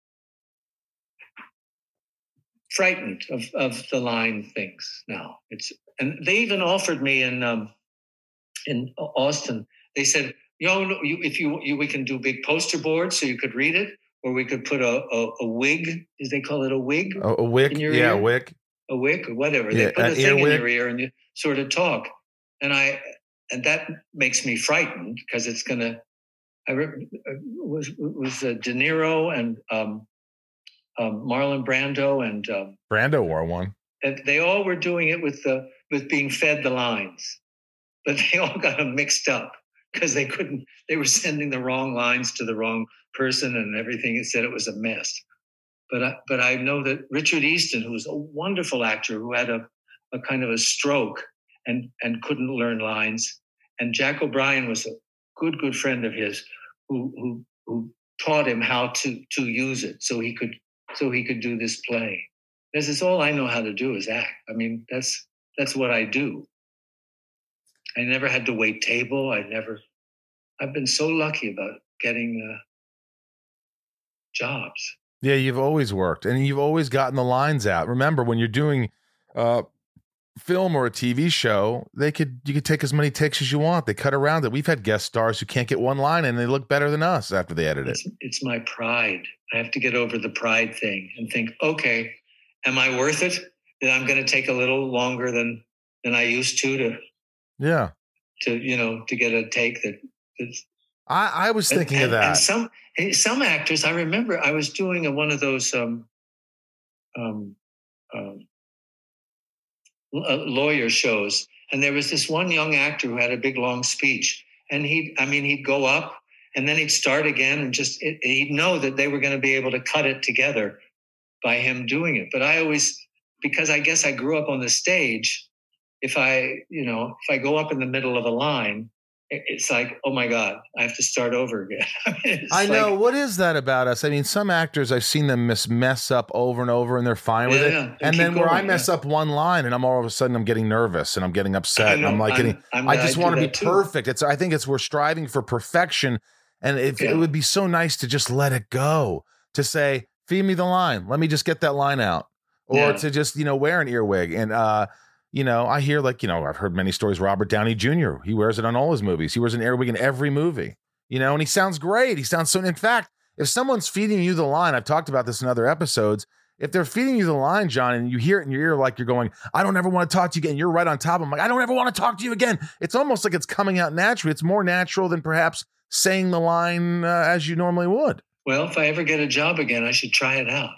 frightened of, of the line things now. It's and they even offered me in um, in Austin. They said, you know, you, if you, you we can do big poster boards so you could read it, or we could put a a, a wig. Is they call it a wig? A, a wick, in your yeah, ear? a wick, a wick, or whatever. Yeah, they put an a thing in earwig. your ear and you sort of talk, and I and that makes me frightened because it's gonna. I re- was was uh, De Niro and um, um, Marlon Brando and. Um, Brando wore one. And they all were doing it with the with being fed the lines, but they all got them mixed up because they couldn't. They were sending the wrong lines to the wrong person, and everything. It said it was a mess. But I, but I know that Richard Easton, who was a wonderful actor, who had a, a kind of a stroke and and couldn't learn lines, and Jack O'Brien was a good good friend of his, who who who taught him how to to use it so he could so he could do this play. This is all I know how to do is act. I mean, that's that's what I do. I never had to wait table. I never. I've been so lucky about getting uh, jobs. Yeah, you've always worked, and you've always gotten the lines out. Remember, when you're doing uh, film or a T V show, they could you could take as many takes as you want. They cut around it. We've had guest stars who can't get one line, and they look better than us after they edit it. It's, it's my pride. I have to get over the pride thing and think, okay, am I worth it? That I'm going to take a little longer than than I used to to Yeah. to you know to get a take that. That's, I, I was thinking and, of that. And some some actors, I remember I was doing a, one of those um, um, um, uh, lawyer shows, and there was this one young actor who had a big long speech, and he, I mean, he'd go up and then he'd start again, and just it, he'd know that they were going to be able to cut it together by him doing it. But I always, because I guess I grew up on the stage, if I, you know, if I go up in the middle of a line, it's like, oh my God, I have to start over again. I, mean, I know. like, What is that about us? I mean, some actors, I've seen them miss, mess up over and over and they're fine with Yeah, it. yeah. And Keep then where I going, mess yeah. up one line and I'm all of a sudden, I'm getting nervous and I'm getting upset. I and know, I'm like, I'm- getting, I'm- I I just do want to be that too. perfect. It's, I think it's, we're striving for perfection. And if Yeah. it would be so nice to just let it go, to say, feed me the line. Let me just get that line out. Or Yeah. to just, you know, wear an earwig. And, uh, you know, I hear like, you know, I've heard many stories. Robert Downey Junior, he wears it on all his movies. He wears an earwig in every movie, you know, and he sounds great. He sounds so, in fact, if someone's feeding you the line, I've talked about this in other episodes. If they're feeding you the line, John, and you hear it in your ear, like you're going, I don't ever want to talk to you again. You're right on top of them. Like, I don't ever want to talk to you again. It's almost like it's coming out naturally. It's more natural than perhaps saying the line uh, as you normally would. well, if I ever get a job again, I should try it out.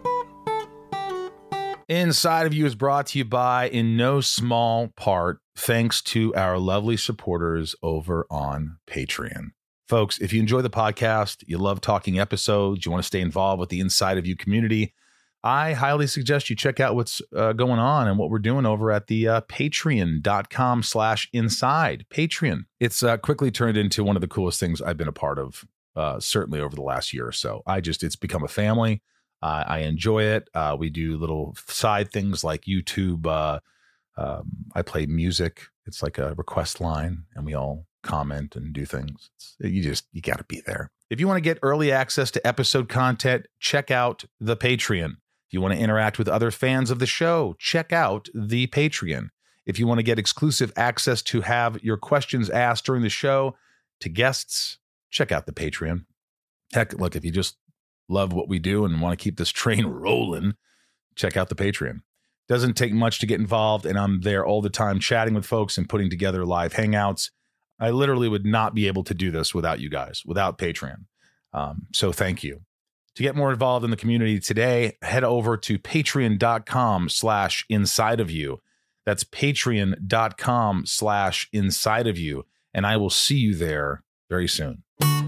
Inside of You is brought to you by, in no small part, thanks to our lovely supporters over on Patreon. Folks, if you enjoy the podcast, you love talking episodes, you want to stay involved with the Inside of You community, I highly suggest you check out what's uh, going on and what we're doing over at the uh, patreon.com slash inside. Patreon. It's uh, quickly turned into one of the coolest things I've been a part of uh, certainly over the last year or so. I just, it's become a family. Uh, I enjoy it. Uh, we do little side things like YouTube. Uh, um, I play music. It's like a request line, and we all comment and do things. It's, you just, you got to be there. If you want to get early access to episode content, check out the Patreon. If you want to interact with other fans of the show, check out the Patreon. If you want to get exclusive access to have your questions asked during the show to guests, check out the Patreon. Heck, look, if you just love what we do and want to keep this train rolling, check out the Patreon. Doesn't take much to get involved, and I'm there all the time chatting with folks and putting together live hangouts. I literally would not be able to do this without you guys, without Patreon. Um, so thank you. To get more involved in the community today, head over to patreon.com slash inside of you. That's patreon.com slash inside of you. And I will see you there very soon.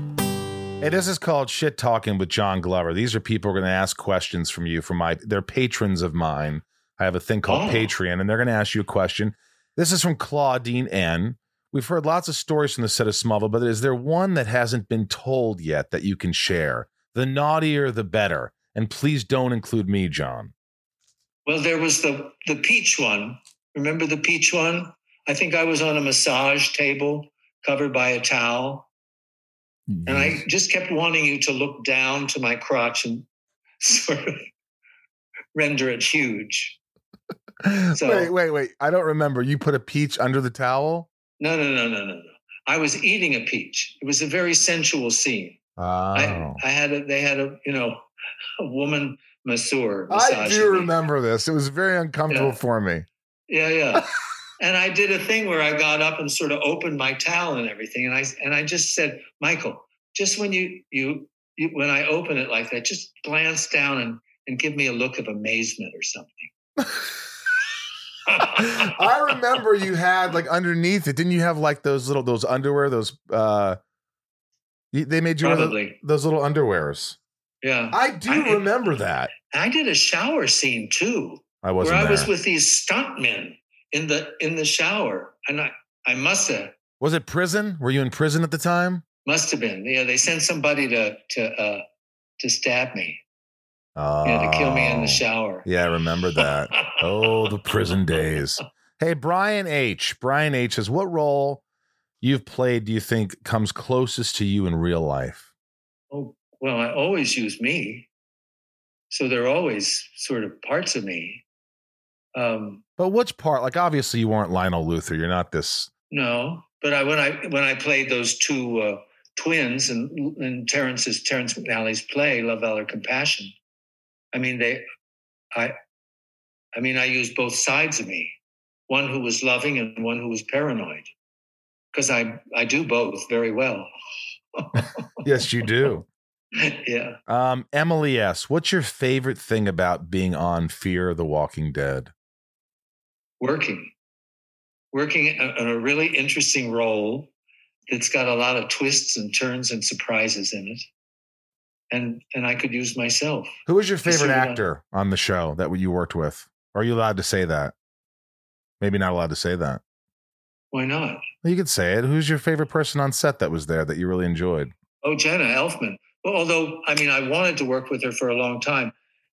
Hey, this is called Shit Talking with John Glover. These are people who are going to ask questions from you, from my, they're patrons of mine. I have a thing called oh. Patreon, and they're going to ask you a question. This is from Claudine N. We've heard lots of stories from the set of Smallville, but is there one that hasn't been told yet that you can share? The naughtier, the better. And please don't include me, John. Well, there was the, the peach one. Remember the peach one? I think I was on a massage table covered by a towel. Yes. And I just kept wanting you to look down to my crotch and sort of render it huge. So, wait, wait, wait. I don't remember. You put a peach under the towel? No, no, no, no, no, no. I was eating a peach. It was a very sensual scene. Oh. I, I had a, they had a, you know, a woman masseur. I do remember me. This. It was very uncomfortable yeah. for me. Yeah, yeah. And I did a thing where I got up and sort of opened my towel and everything. And I, and I just said, Michael, just when you, you, you when I open it like that, just glance down and, and give me a look of amazement or something. I remember you had like underneath it. Didn't you have like those little, those underwear, those, uh, they made you wear the, those little underwears. Yeah. I do I, remember that. I did a shower scene too. I wasn't Where I there. was with these stuntmen in the, in the shower. And I, I must have. Was it prison? Were you in prison at the time? Must have been. Yeah. They sent somebody to, to, uh, to stab me. Oh, yeah, to kill me in the shower. Yeah, I remember that. Oh, the prison days. Hey, Brian H. Brian H. says, what role you've played do you think comes closest to you in real life? Oh, well, I always use me. So they're always sort of parts of me. Um, but which part? Like, obviously, you weren't Lionel Luthor. You're not this. No, but I when I when I played those two uh, twins in, in Terrence's Terrence McNally's play, Love, Valor, Compassion. I mean, they, I, I mean, I used both sides of me, one who was loving and one who was paranoid, because I, I do both very well. Yes, you do. Yeah. Um, Emily S., what's your favorite thing about being on Fear the Walking Dead? Working, working on a really interesting role that's got a lot of twists and turns and surprises in it. And and I could use myself. Who was your favorite actor on the show that you worked with? Are you allowed to say that? Maybe not allowed to say that. Why not? Well, you could say it. Who's your favorite person on set that was there that you really enjoyed? Oh, Jenna Elfman. Well, although, I mean, I wanted to work with her for a long time.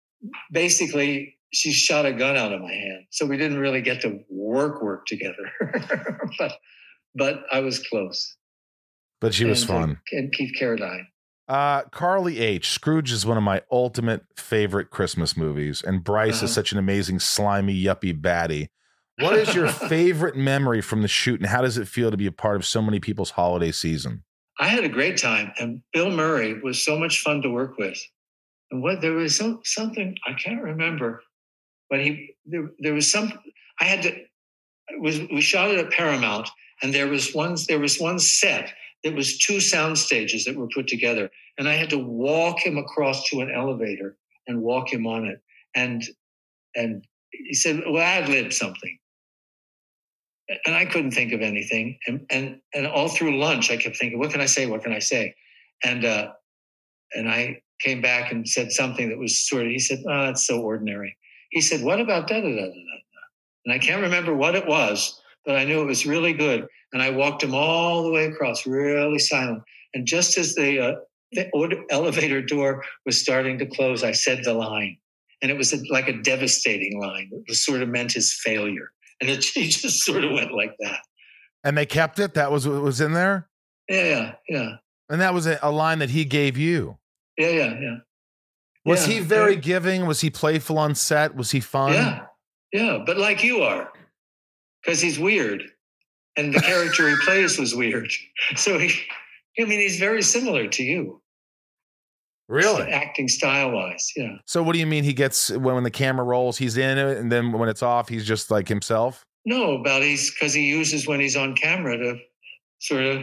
Basically, she shot a gun out of my hand. So we didn't really get to work, work together. but but I was close. But she was and, fun. Uh, and Keith Carradine. Uh, Carly H. Scrooge is one of my ultimate favorite Christmas movies, and Bryce uh-huh. is such an amazing, slimy, yuppie baddie. What is your favorite memory from the shoot, and how does it feel to be a part of so many people's holiday season? I had a great time, and Bill Murray was so much fun to work with. And what there was some, something I can't remember, but he there, there was some. I had to. It was we shot it at Paramount, and there was one. There was one set. It was two sound stages that were put together, and I had to walk him across to an elevator and walk him on it. And and he said, "Well, ad-lib something," and I couldn't think of anything. And and and all through lunch, I kept thinking, "What can I say? What can I say?" And uh, and I came back and said something that was sort of. He said, "Oh, it's so ordinary." He said, "What about da da da da da?" And I can't remember what it was, but I knew it was really good. And I walked him all the way across, really silent. And just as the uh, the order, elevator door was starting to close, I said the line. And it was a, like a devastating line. It was sort of meant his failure. And it, he just sort of went like that. And they kept it? That was what was in there? Yeah, yeah, yeah. And that was a, a line that he gave you? Yeah, yeah, yeah. Was yeah, he very yeah. giving? Was he playful on set? Was he fun? Yeah, yeah. But like you are. Because he's weird. And the character he plays was weird. So, he, I mean, he's very similar to you. Really? Acting style-wise, yeah. So what do you mean he gets, when, when the camera rolls, he's in it, and then when it's off, he's just like himself? No, about he's, because he uses when he's on camera to sort of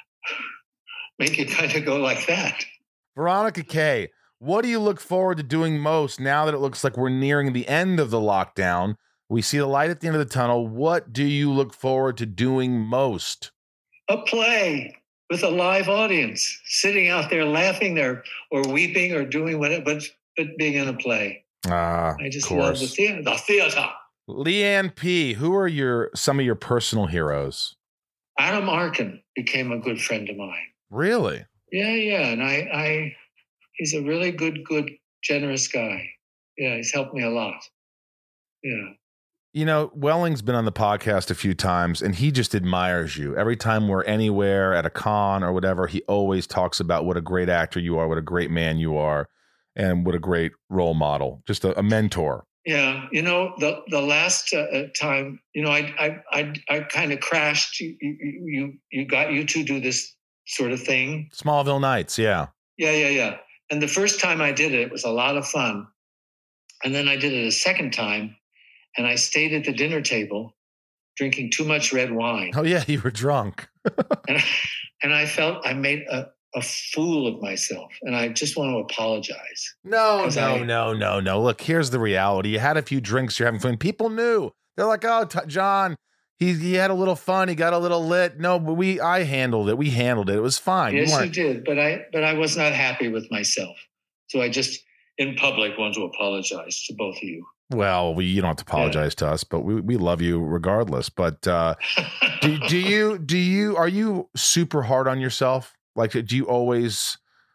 make it kind of go like that. Veronica K., what do you look forward to doing most now that it looks like we're nearing the end of the lockdown? We see the light at the end of the tunnel. What do you look forward to doing most? A play with a live audience, sitting out there laughing there or weeping or doing whatever, but, but being in a play. Ah, I just of course. love the theater. The theater. Leanne P., who are your some of your personal heroes? Adam Arkin became a good friend of mine. Really? Yeah, yeah. And I, I, he's a really good, good, generous guy. Yeah, he's helped me a lot. Yeah. You know, Welling's been on the podcast a few times, and he just admires you. Every time we're anywhere at a con or whatever, he always talks about what a great actor you are, what a great man you are, and what a great role model, just a, a mentor. Yeah, you know, the the last uh, time, you know, I I I, I kind of crashed. You, you you got you to do this sort of thing. Smallville Nights, yeah. Yeah, yeah, yeah. And the first time I did it, it was a lot of fun. And then I did it a second time. And I stayed at the dinner table drinking too much red wine. Oh, yeah, you were drunk. and, I, and I felt I made a, a fool of myself. And I just want to apologize. No, no, I, no, no, no. Look, here's the reality. You had a few drinks. You're having fun. People knew. They're like, oh, t- John, he, he had a little fun. He got a little lit. No, but we I handled it. We handled it. It was fine. Yes, you, you did. But I, but I was not happy with myself. So I just, in public, want to apologize to both of you. Well, we you don't have to apologize yeah. to us, but we, we love you regardless. But uh, do, do you do you are you super hard on yourself? Like, do you always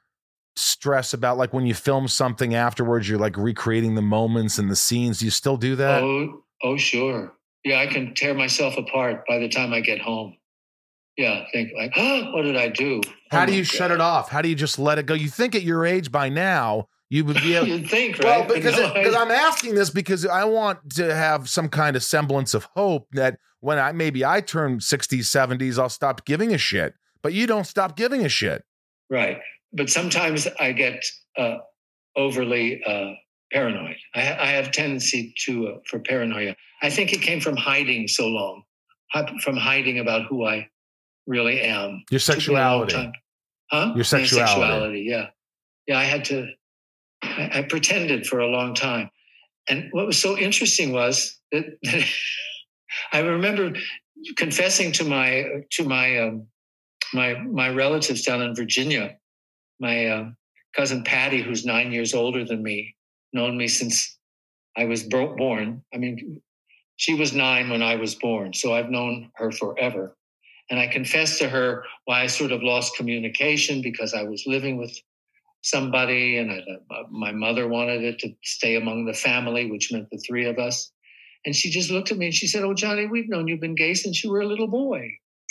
stress about, like, when you film something afterwards, you're like recreating the moments and the scenes? Do you still do that? Oh, oh, sure. Yeah, I can tear myself apart by the time I get home. Yeah, think like, oh, what did I do? How oh do you God. shut it off? How do you just let it go? You think at your age by now. You would be able You'd think, well, right? because, no, it, because I'm asking this because I want to have some kind of semblance of hope that when I maybe I turn sixties, seventies, I'll stop giving a shit. But you don't stop giving a shit. Right. But sometimes I get uh, overly uh, paranoid. I, I have tendency to uh, for paranoia. I think it came from hiding so long, from hiding about who I really am. Your sexuality. Huh? Your sexuality. Yeah, sexuality. Yeah. Yeah. I had to. I pretended for a long time. And what was so interesting was that, that I remember confessing to my to my um, my my relatives down in Virginia, my uh, cousin Patty, who's nine years older than me, known me since I was born. I mean, she was nine when I was born, so I've known her forever. And I confessed to her why I sort of lost communication because I was living with somebody, and I, uh, my mother wanted it to stay among the family, which meant the three of us. And she just looked at me and she said, "Oh, Johnny, we've known you've been gay since you were a little boy."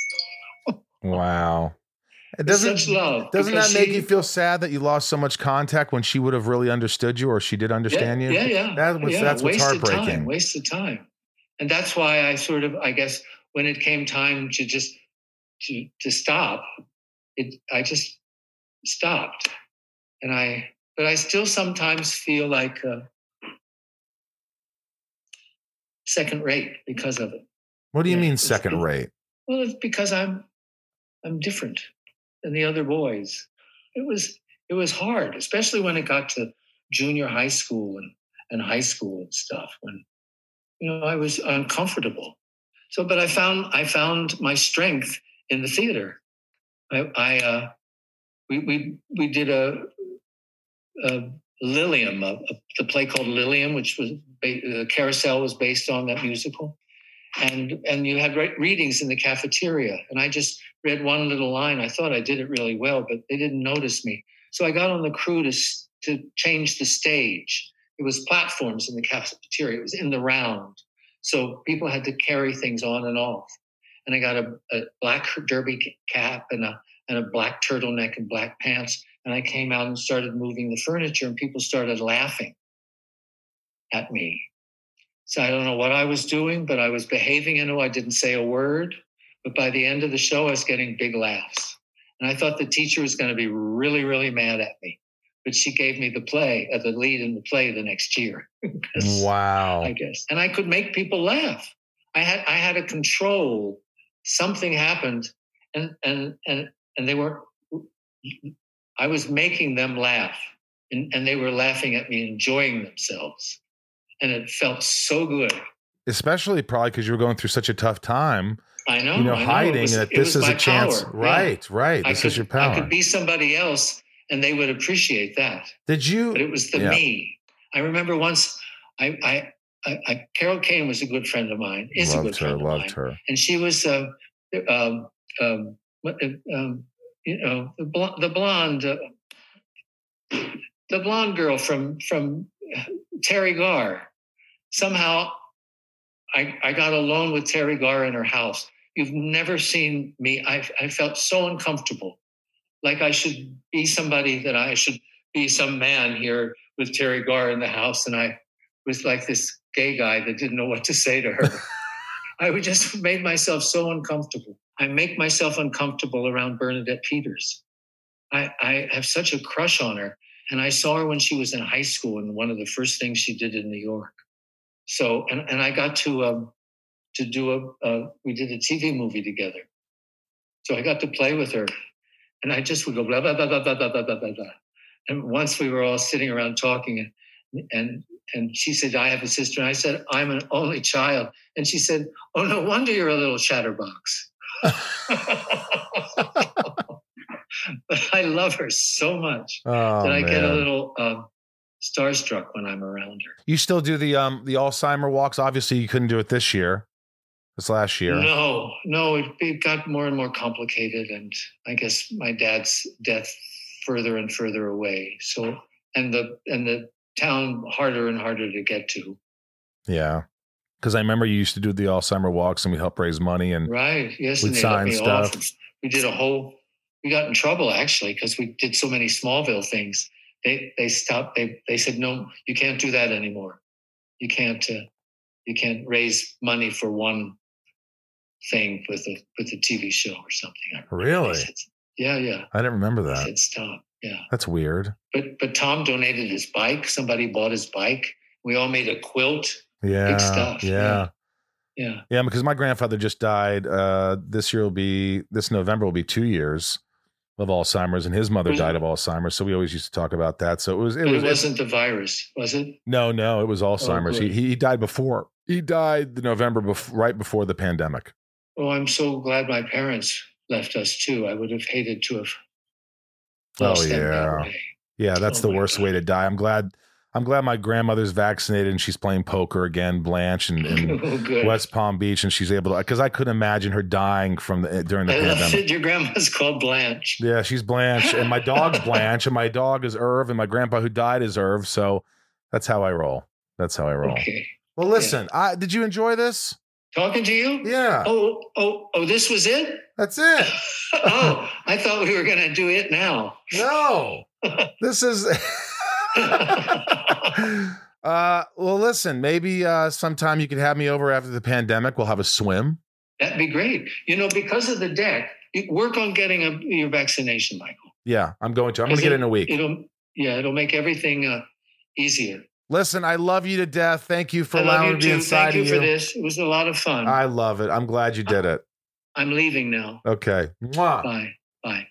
Wow. It doesn't, such love. Doesn't that make she, you feel sad that you lost so much contact when she would have really understood you, or she did understand yeah, you? Yeah, yeah. That was, yeah. That's what's wasted heartbreaking. Time, wasted time. And that's why I sort of, I guess, when it came time to just to to stop, it I just stopped. And I, but I still sometimes feel like uh, second rate because of it. What do you yeah, mean second rate? Well, it's because I'm, I'm different than the other boys. It was, it was hard, especially when it got to junior high school and, and high school and stuff. When, you know, I was uncomfortable. So, but I found, I found my strength in the theater. I, I uh, we we we did a. Uh, Lilium, uh, the play called Lilium, which was ba- uh, Carousel was based on that musical, and and you had re- readings in the cafeteria, and I just read one little line. I thought I did it really well, but they didn't notice me, So I got on the crew to, to change the stage. It was platforms in the cafeteria. It was in the round. So people had to carry things on and off. And I got a, a black derby cap and a, and a black turtleneck and black pants. And I came out and started moving the furniture, and people started laughing at me. So I don't know what I was doing, but I was behaving. I know I didn't say a word, but by the end of the show, I was getting big laughs. And I thought the teacher was going to be really, really mad at me. But she gave me the play, uh, the lead in the play the next year. Wow. I guess. And I could make people laugh. I had I had a control. Something happened, and and and and they were I was making them laugh. And, and they were laughing at me, enjoying themselves. And it felt so good. Especially probably because you were going through such a tough time. I know. You know, I know. hiding was, that this is a chance. Power. Right, yeah. right. This I could, is your power. I could be somebody else and they would appreciate that. Did you? But it was the yeah. me. I remember once I, I, I, I, Carol Kane was a good friend of mine, is loved a good her, friend of loved mine. her. And she was, uh, um, um, um, you know, the, bl- the blonde, uh, the blonde girl from, from Terry Garr. Somehow I, I got alone with Terry Garr in her house. You've never seen me. I, I felt so uncomfortable, like I should be somebody that I should be some man here with Terry Garr in the house. And I was like this gay guy that didn't know what to say to her. I would just made myself so uncomfortable. I make myself uncomfortable around Bernadette Peters. I, I have such a crush on her. And I saw her when she was in high school, and one of the first things she did in New York. So, and, and I got to um, to do a, uh, we did a T V movie together. So I got to play with her, and I just would go blah, blah, blah, blah, blah, blah, blah, blah, blah. And once we were all sitting around talking, and, and, and she said, I have a sister. And I said, I'm an only child. And she said, oh, no wonder you're a little chatterbox. But I love her so much oh, that I man. get a little uh, starstruck when I'm around her. You still do the um the Alzheimer walks? Obviously, you couldn't do it this year, this last year. No, no, it, it got more and more complicated, and I guess my dad's death further and further away. So, and the and the town harder and harder to get to. Yeah, because I remember you used to do the Alzheimer walks, and we helped raise money and right. Yes, we'd and they sign let me stuff. off. And we did a whole. We got in trouble actually because we did so many Smallville things. They they stopped. They they said no, you can't do that anymore. You can't uh, you can't raise money for one thing with a with a T V show or something. Really? Said, yeah, yeah. I didn't remember that. I said stop. Yeah, that's weird. But but Tom donated his bike. Somebody bought his bike. We all made a quilt. Yeah, big stuff. Yeah. yeah. Yeah. Yeah, because my grandfather just died. Uh, this year will be, this November will be two years of Alzheimer's, and his mother Was died it? of Alzheimer's. So we always used to talk about that. So it was, it But was, it wasn't the virus, was it? no, no, it was Alzheimer's. Oh, he, good. he died before, he died the November, bef- right before the pandemic. Oh, I'm so glad my parents left us too. I would have hated to have lost Oh, them that yeah. way. Yeah, that's Oh, the my worst God. way to die. I'm glad, I'm glad my grandmother's vaccinated and she's playing poker again, Blanche, in, in Oh, good. West Palm Beach, and she's able to, because I couldn't imagine her dying from the, during the I love pandemic. it. Your grandma's called Blanche. Yeah, she's Blanche, and my dog's Blanche, and my dog is Irv, and my grandpa who died is Irv. So that's how I roll. That's how I roll. Okay. Well, listen, I, did you enjoy this? Talking to you? Yeah. Oh, oh, oh, this was it? That's it. Oh, I thought we were going to do it now. No, this is. uh, well, listen, maybe uh, sometime you could have me over after the pandemic. We'll have a swim. That'd be great. You know, because of the deck, you work on getting a, your vaccination, Michael. Yeah, I'm going to. I'm going to get it in a week. It'll, yeah, it'll make everything uh, easier. Listen, I love you to death. Thank you for I love allowing you me to be too. inside Thank you of for you. this. It was a lot of fun. I love it. I'm glad you did it. I'm leaving now. Okay. Mwah. Bye. Bye.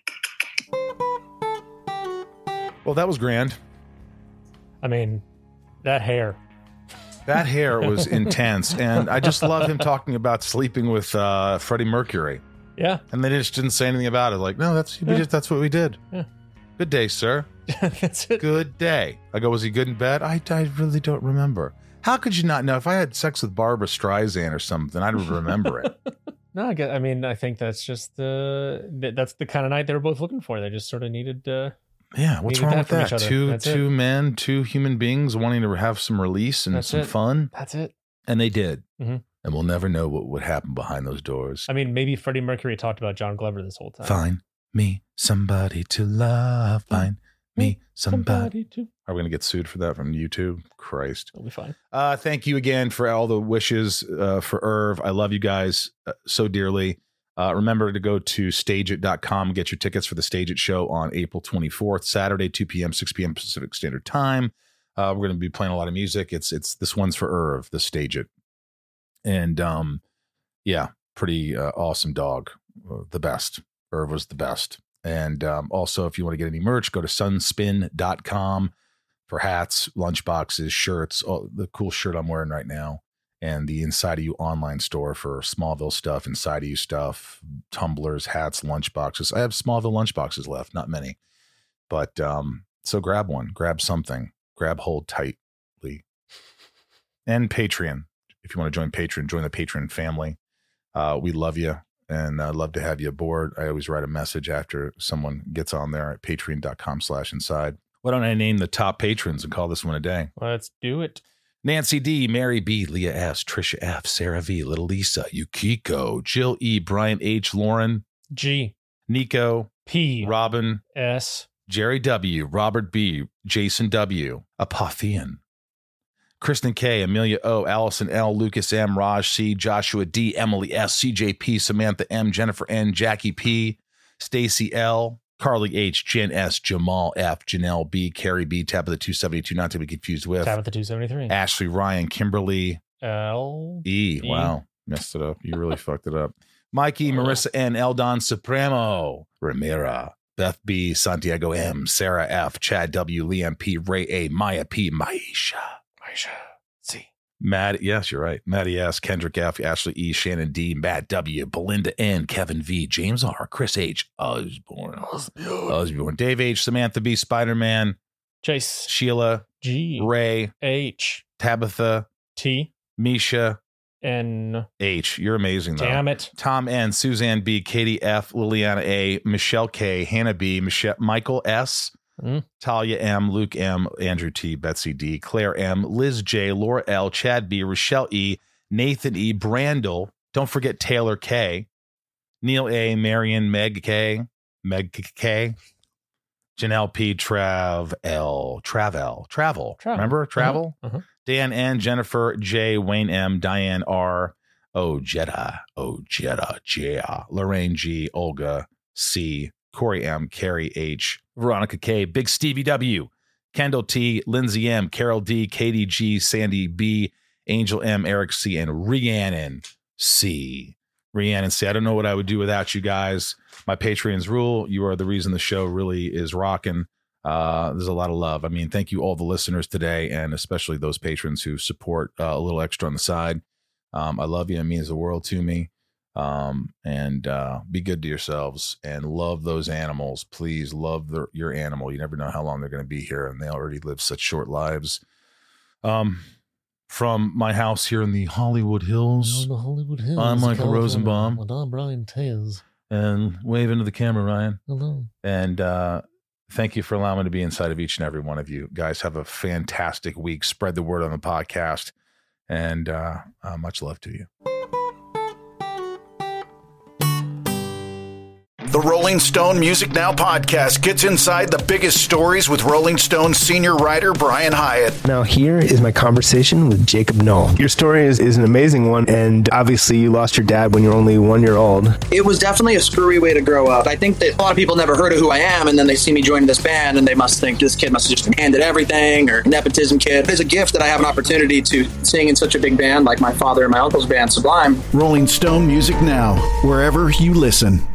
Well, that was grand. I mean, that hair. That hair was intense. And I just love him talking about sleeping with uh, Freddie Mercury. Yeah. And they just didn't say anything about it. Like, no, that's we Yeah. just, that's what we did. Yeah. Good day, sir. That's it. Good day. I go, was he good in bed? I, I really don't remember. How could you not know? If I had sex with Barbara Streisand or something, I'd remember it. No, I, get, I mean, I think that's just the that's the kind of night they were both looking for. They just sort of needed uh, Yeah, what's Needed wrong that with from that? each other. Two That's two it. men, two human beings wanting to have some release and That's some it. fun. That's it. And they did. Mhm. And we'll never know what would happen behind those doors. I mean, maybe Freddie Mercury talked about John Glover this whole time. Find me somebody to love. Find me somebody. to. Are we going to get sued for that from YouTube? Christ. It'll be fine. Uh, thank you again for all the wishes uh, for Irv. I love you guys uh, so dearly. Uh, remember to go to stage it dot com and get your tickets for the Stage It show on April twenty-fourth, Saturday, two p.m., six p.m. Pacific Standard Time. Uh, we're going to be playing a lot of music. It's it's this one's for Irv, the Stage It. And um, yeah, pretty uh, awesome dog. Uh, the best. Irv was the best. And um, also, if you want to get any merch, go to sunspin dot com for hats, lunchboxes, shirts, all the cool shirt I'm wearing right now, and the Inside of You online store for Smallville stuff, Inside of You stuff, tumblers, hats, lunchboxes. I have Smallville lunchboxes left, not many. But um, so grab one, grab something, grab hold tightly. And Patreon. If you want to join Patreon, join the Patreon family. Uh, we love you. And I'd love to have you aboard. I always write a message after someone gets on there at patreon dot com slash inside. Why don't I name the top patrons and call this one a day? Let's do it. Nancy D, Mary B, Leah S, Trisha F, Sarah V, Little Lisa, Yukiko, Jill E, Brian H, Lauren G, Nico, P, Robin S, Jerry W, Robert B, Jason W, Apothian, Kristen K, Amelia O, Allison L, Lucas M, Raj C, Joshua D, Emily S, C J P, Samantha M, Jennifer N, Jackie P, Stacy L, Carly H, Jen S, Jamal F, Janelle B, Carrie B, Tabitha two seventy-two, not to be confused with Tabitha two seventy-three, Ashley Ryan, Kimberly L, E. E. Wow, messed it up. You really fucked it up. Mikey, Marissa N, Eldon Supremo, Ramira, Beth B, Santiago M, Sarah F, Chad W, Liam P, Ray A, Maya P, Maisha. Maisha C. Matt, yes, you're right. Maddie S, Kendrick F, Ashley E, Shannon D, Matt W, Belinda N, Kevin V, James R, Chris H, Osborne, Osborne, Osborne Dave H, Samantha B, Spider-Man, Chase, Sheila, G, Ray, H, Tabitha, T, Misha, N, H. You're amazing, though. Damn it. Tom N, Suzanne B, Katie F, Liliana A, Michelle K, Hannah B, Michelle, Michael S, Mm. Talia M, Luke M, Andrew T, Betsy D, Claire M, Liz J, Laura L, Chad B, Rochelle E, Nathan E, Brandel. Don't forget Taylor K, Neil A, Marion, Meg K, Meg K, Janelle P, Trav L, Travel, Travel. Travel. Remember Travel? Uh-huh. Uh-huh. Dan N, Jennifer J, Wayne M, Diane R, Oh Jetta, Oh Jetta, Jia, Lorraine G, Olga C, Corey M, Carrie H, Veronica K, Big Stevie W, Kendall T, Lindsay M, Carol D, Katie G, Sandy B, Angel M, Eric C, and Rhiannon C. Rhiannon C. I don't know what I would do without you guys. My Patreons rule. You are the reason the show really is rocking. Uh, there's a lot of love. I mean, thank you all the listeners today, and especially those patrons who support uh, a little extra on the side. Um, I love you. It means the world to me. Um, and uh, be good to yourselves and love those animals. Please love the, your animal. You never know how long they're going to be here, and they already live such short lives. Um, from my house here in the Hollywood Hills, On the Hollywood Hills, I'm Michael California. Rosenbaum. And I'm Brian Tez. And wave into the camera, Ryan. Hello. And uh, thank you for allowing me to be inside of each and every one of you. Guys, have a fantastic week. Spread the word on the podcast. And uh, uh, much love to you. The Rolling Stone Music Now podcast gets inside the biggest stories with Rolling Stone senior writer Brian Hyatt. Now here is my conversation with Jacob Knoll. Your story is, is an amazing one, and obviously you lost your dad when you were only one year old. It was definitely a screwy way to grow up. I think that a lot of people never heard of who I am, and then they see me joining this band, and they must think this kid must have just been handed everything, or nepotism kid. It's a gift that I have an opportunity to sing in such a big band like my father and my uncle's band, Sublime. Rolling Stone Music Now, wherever you listen.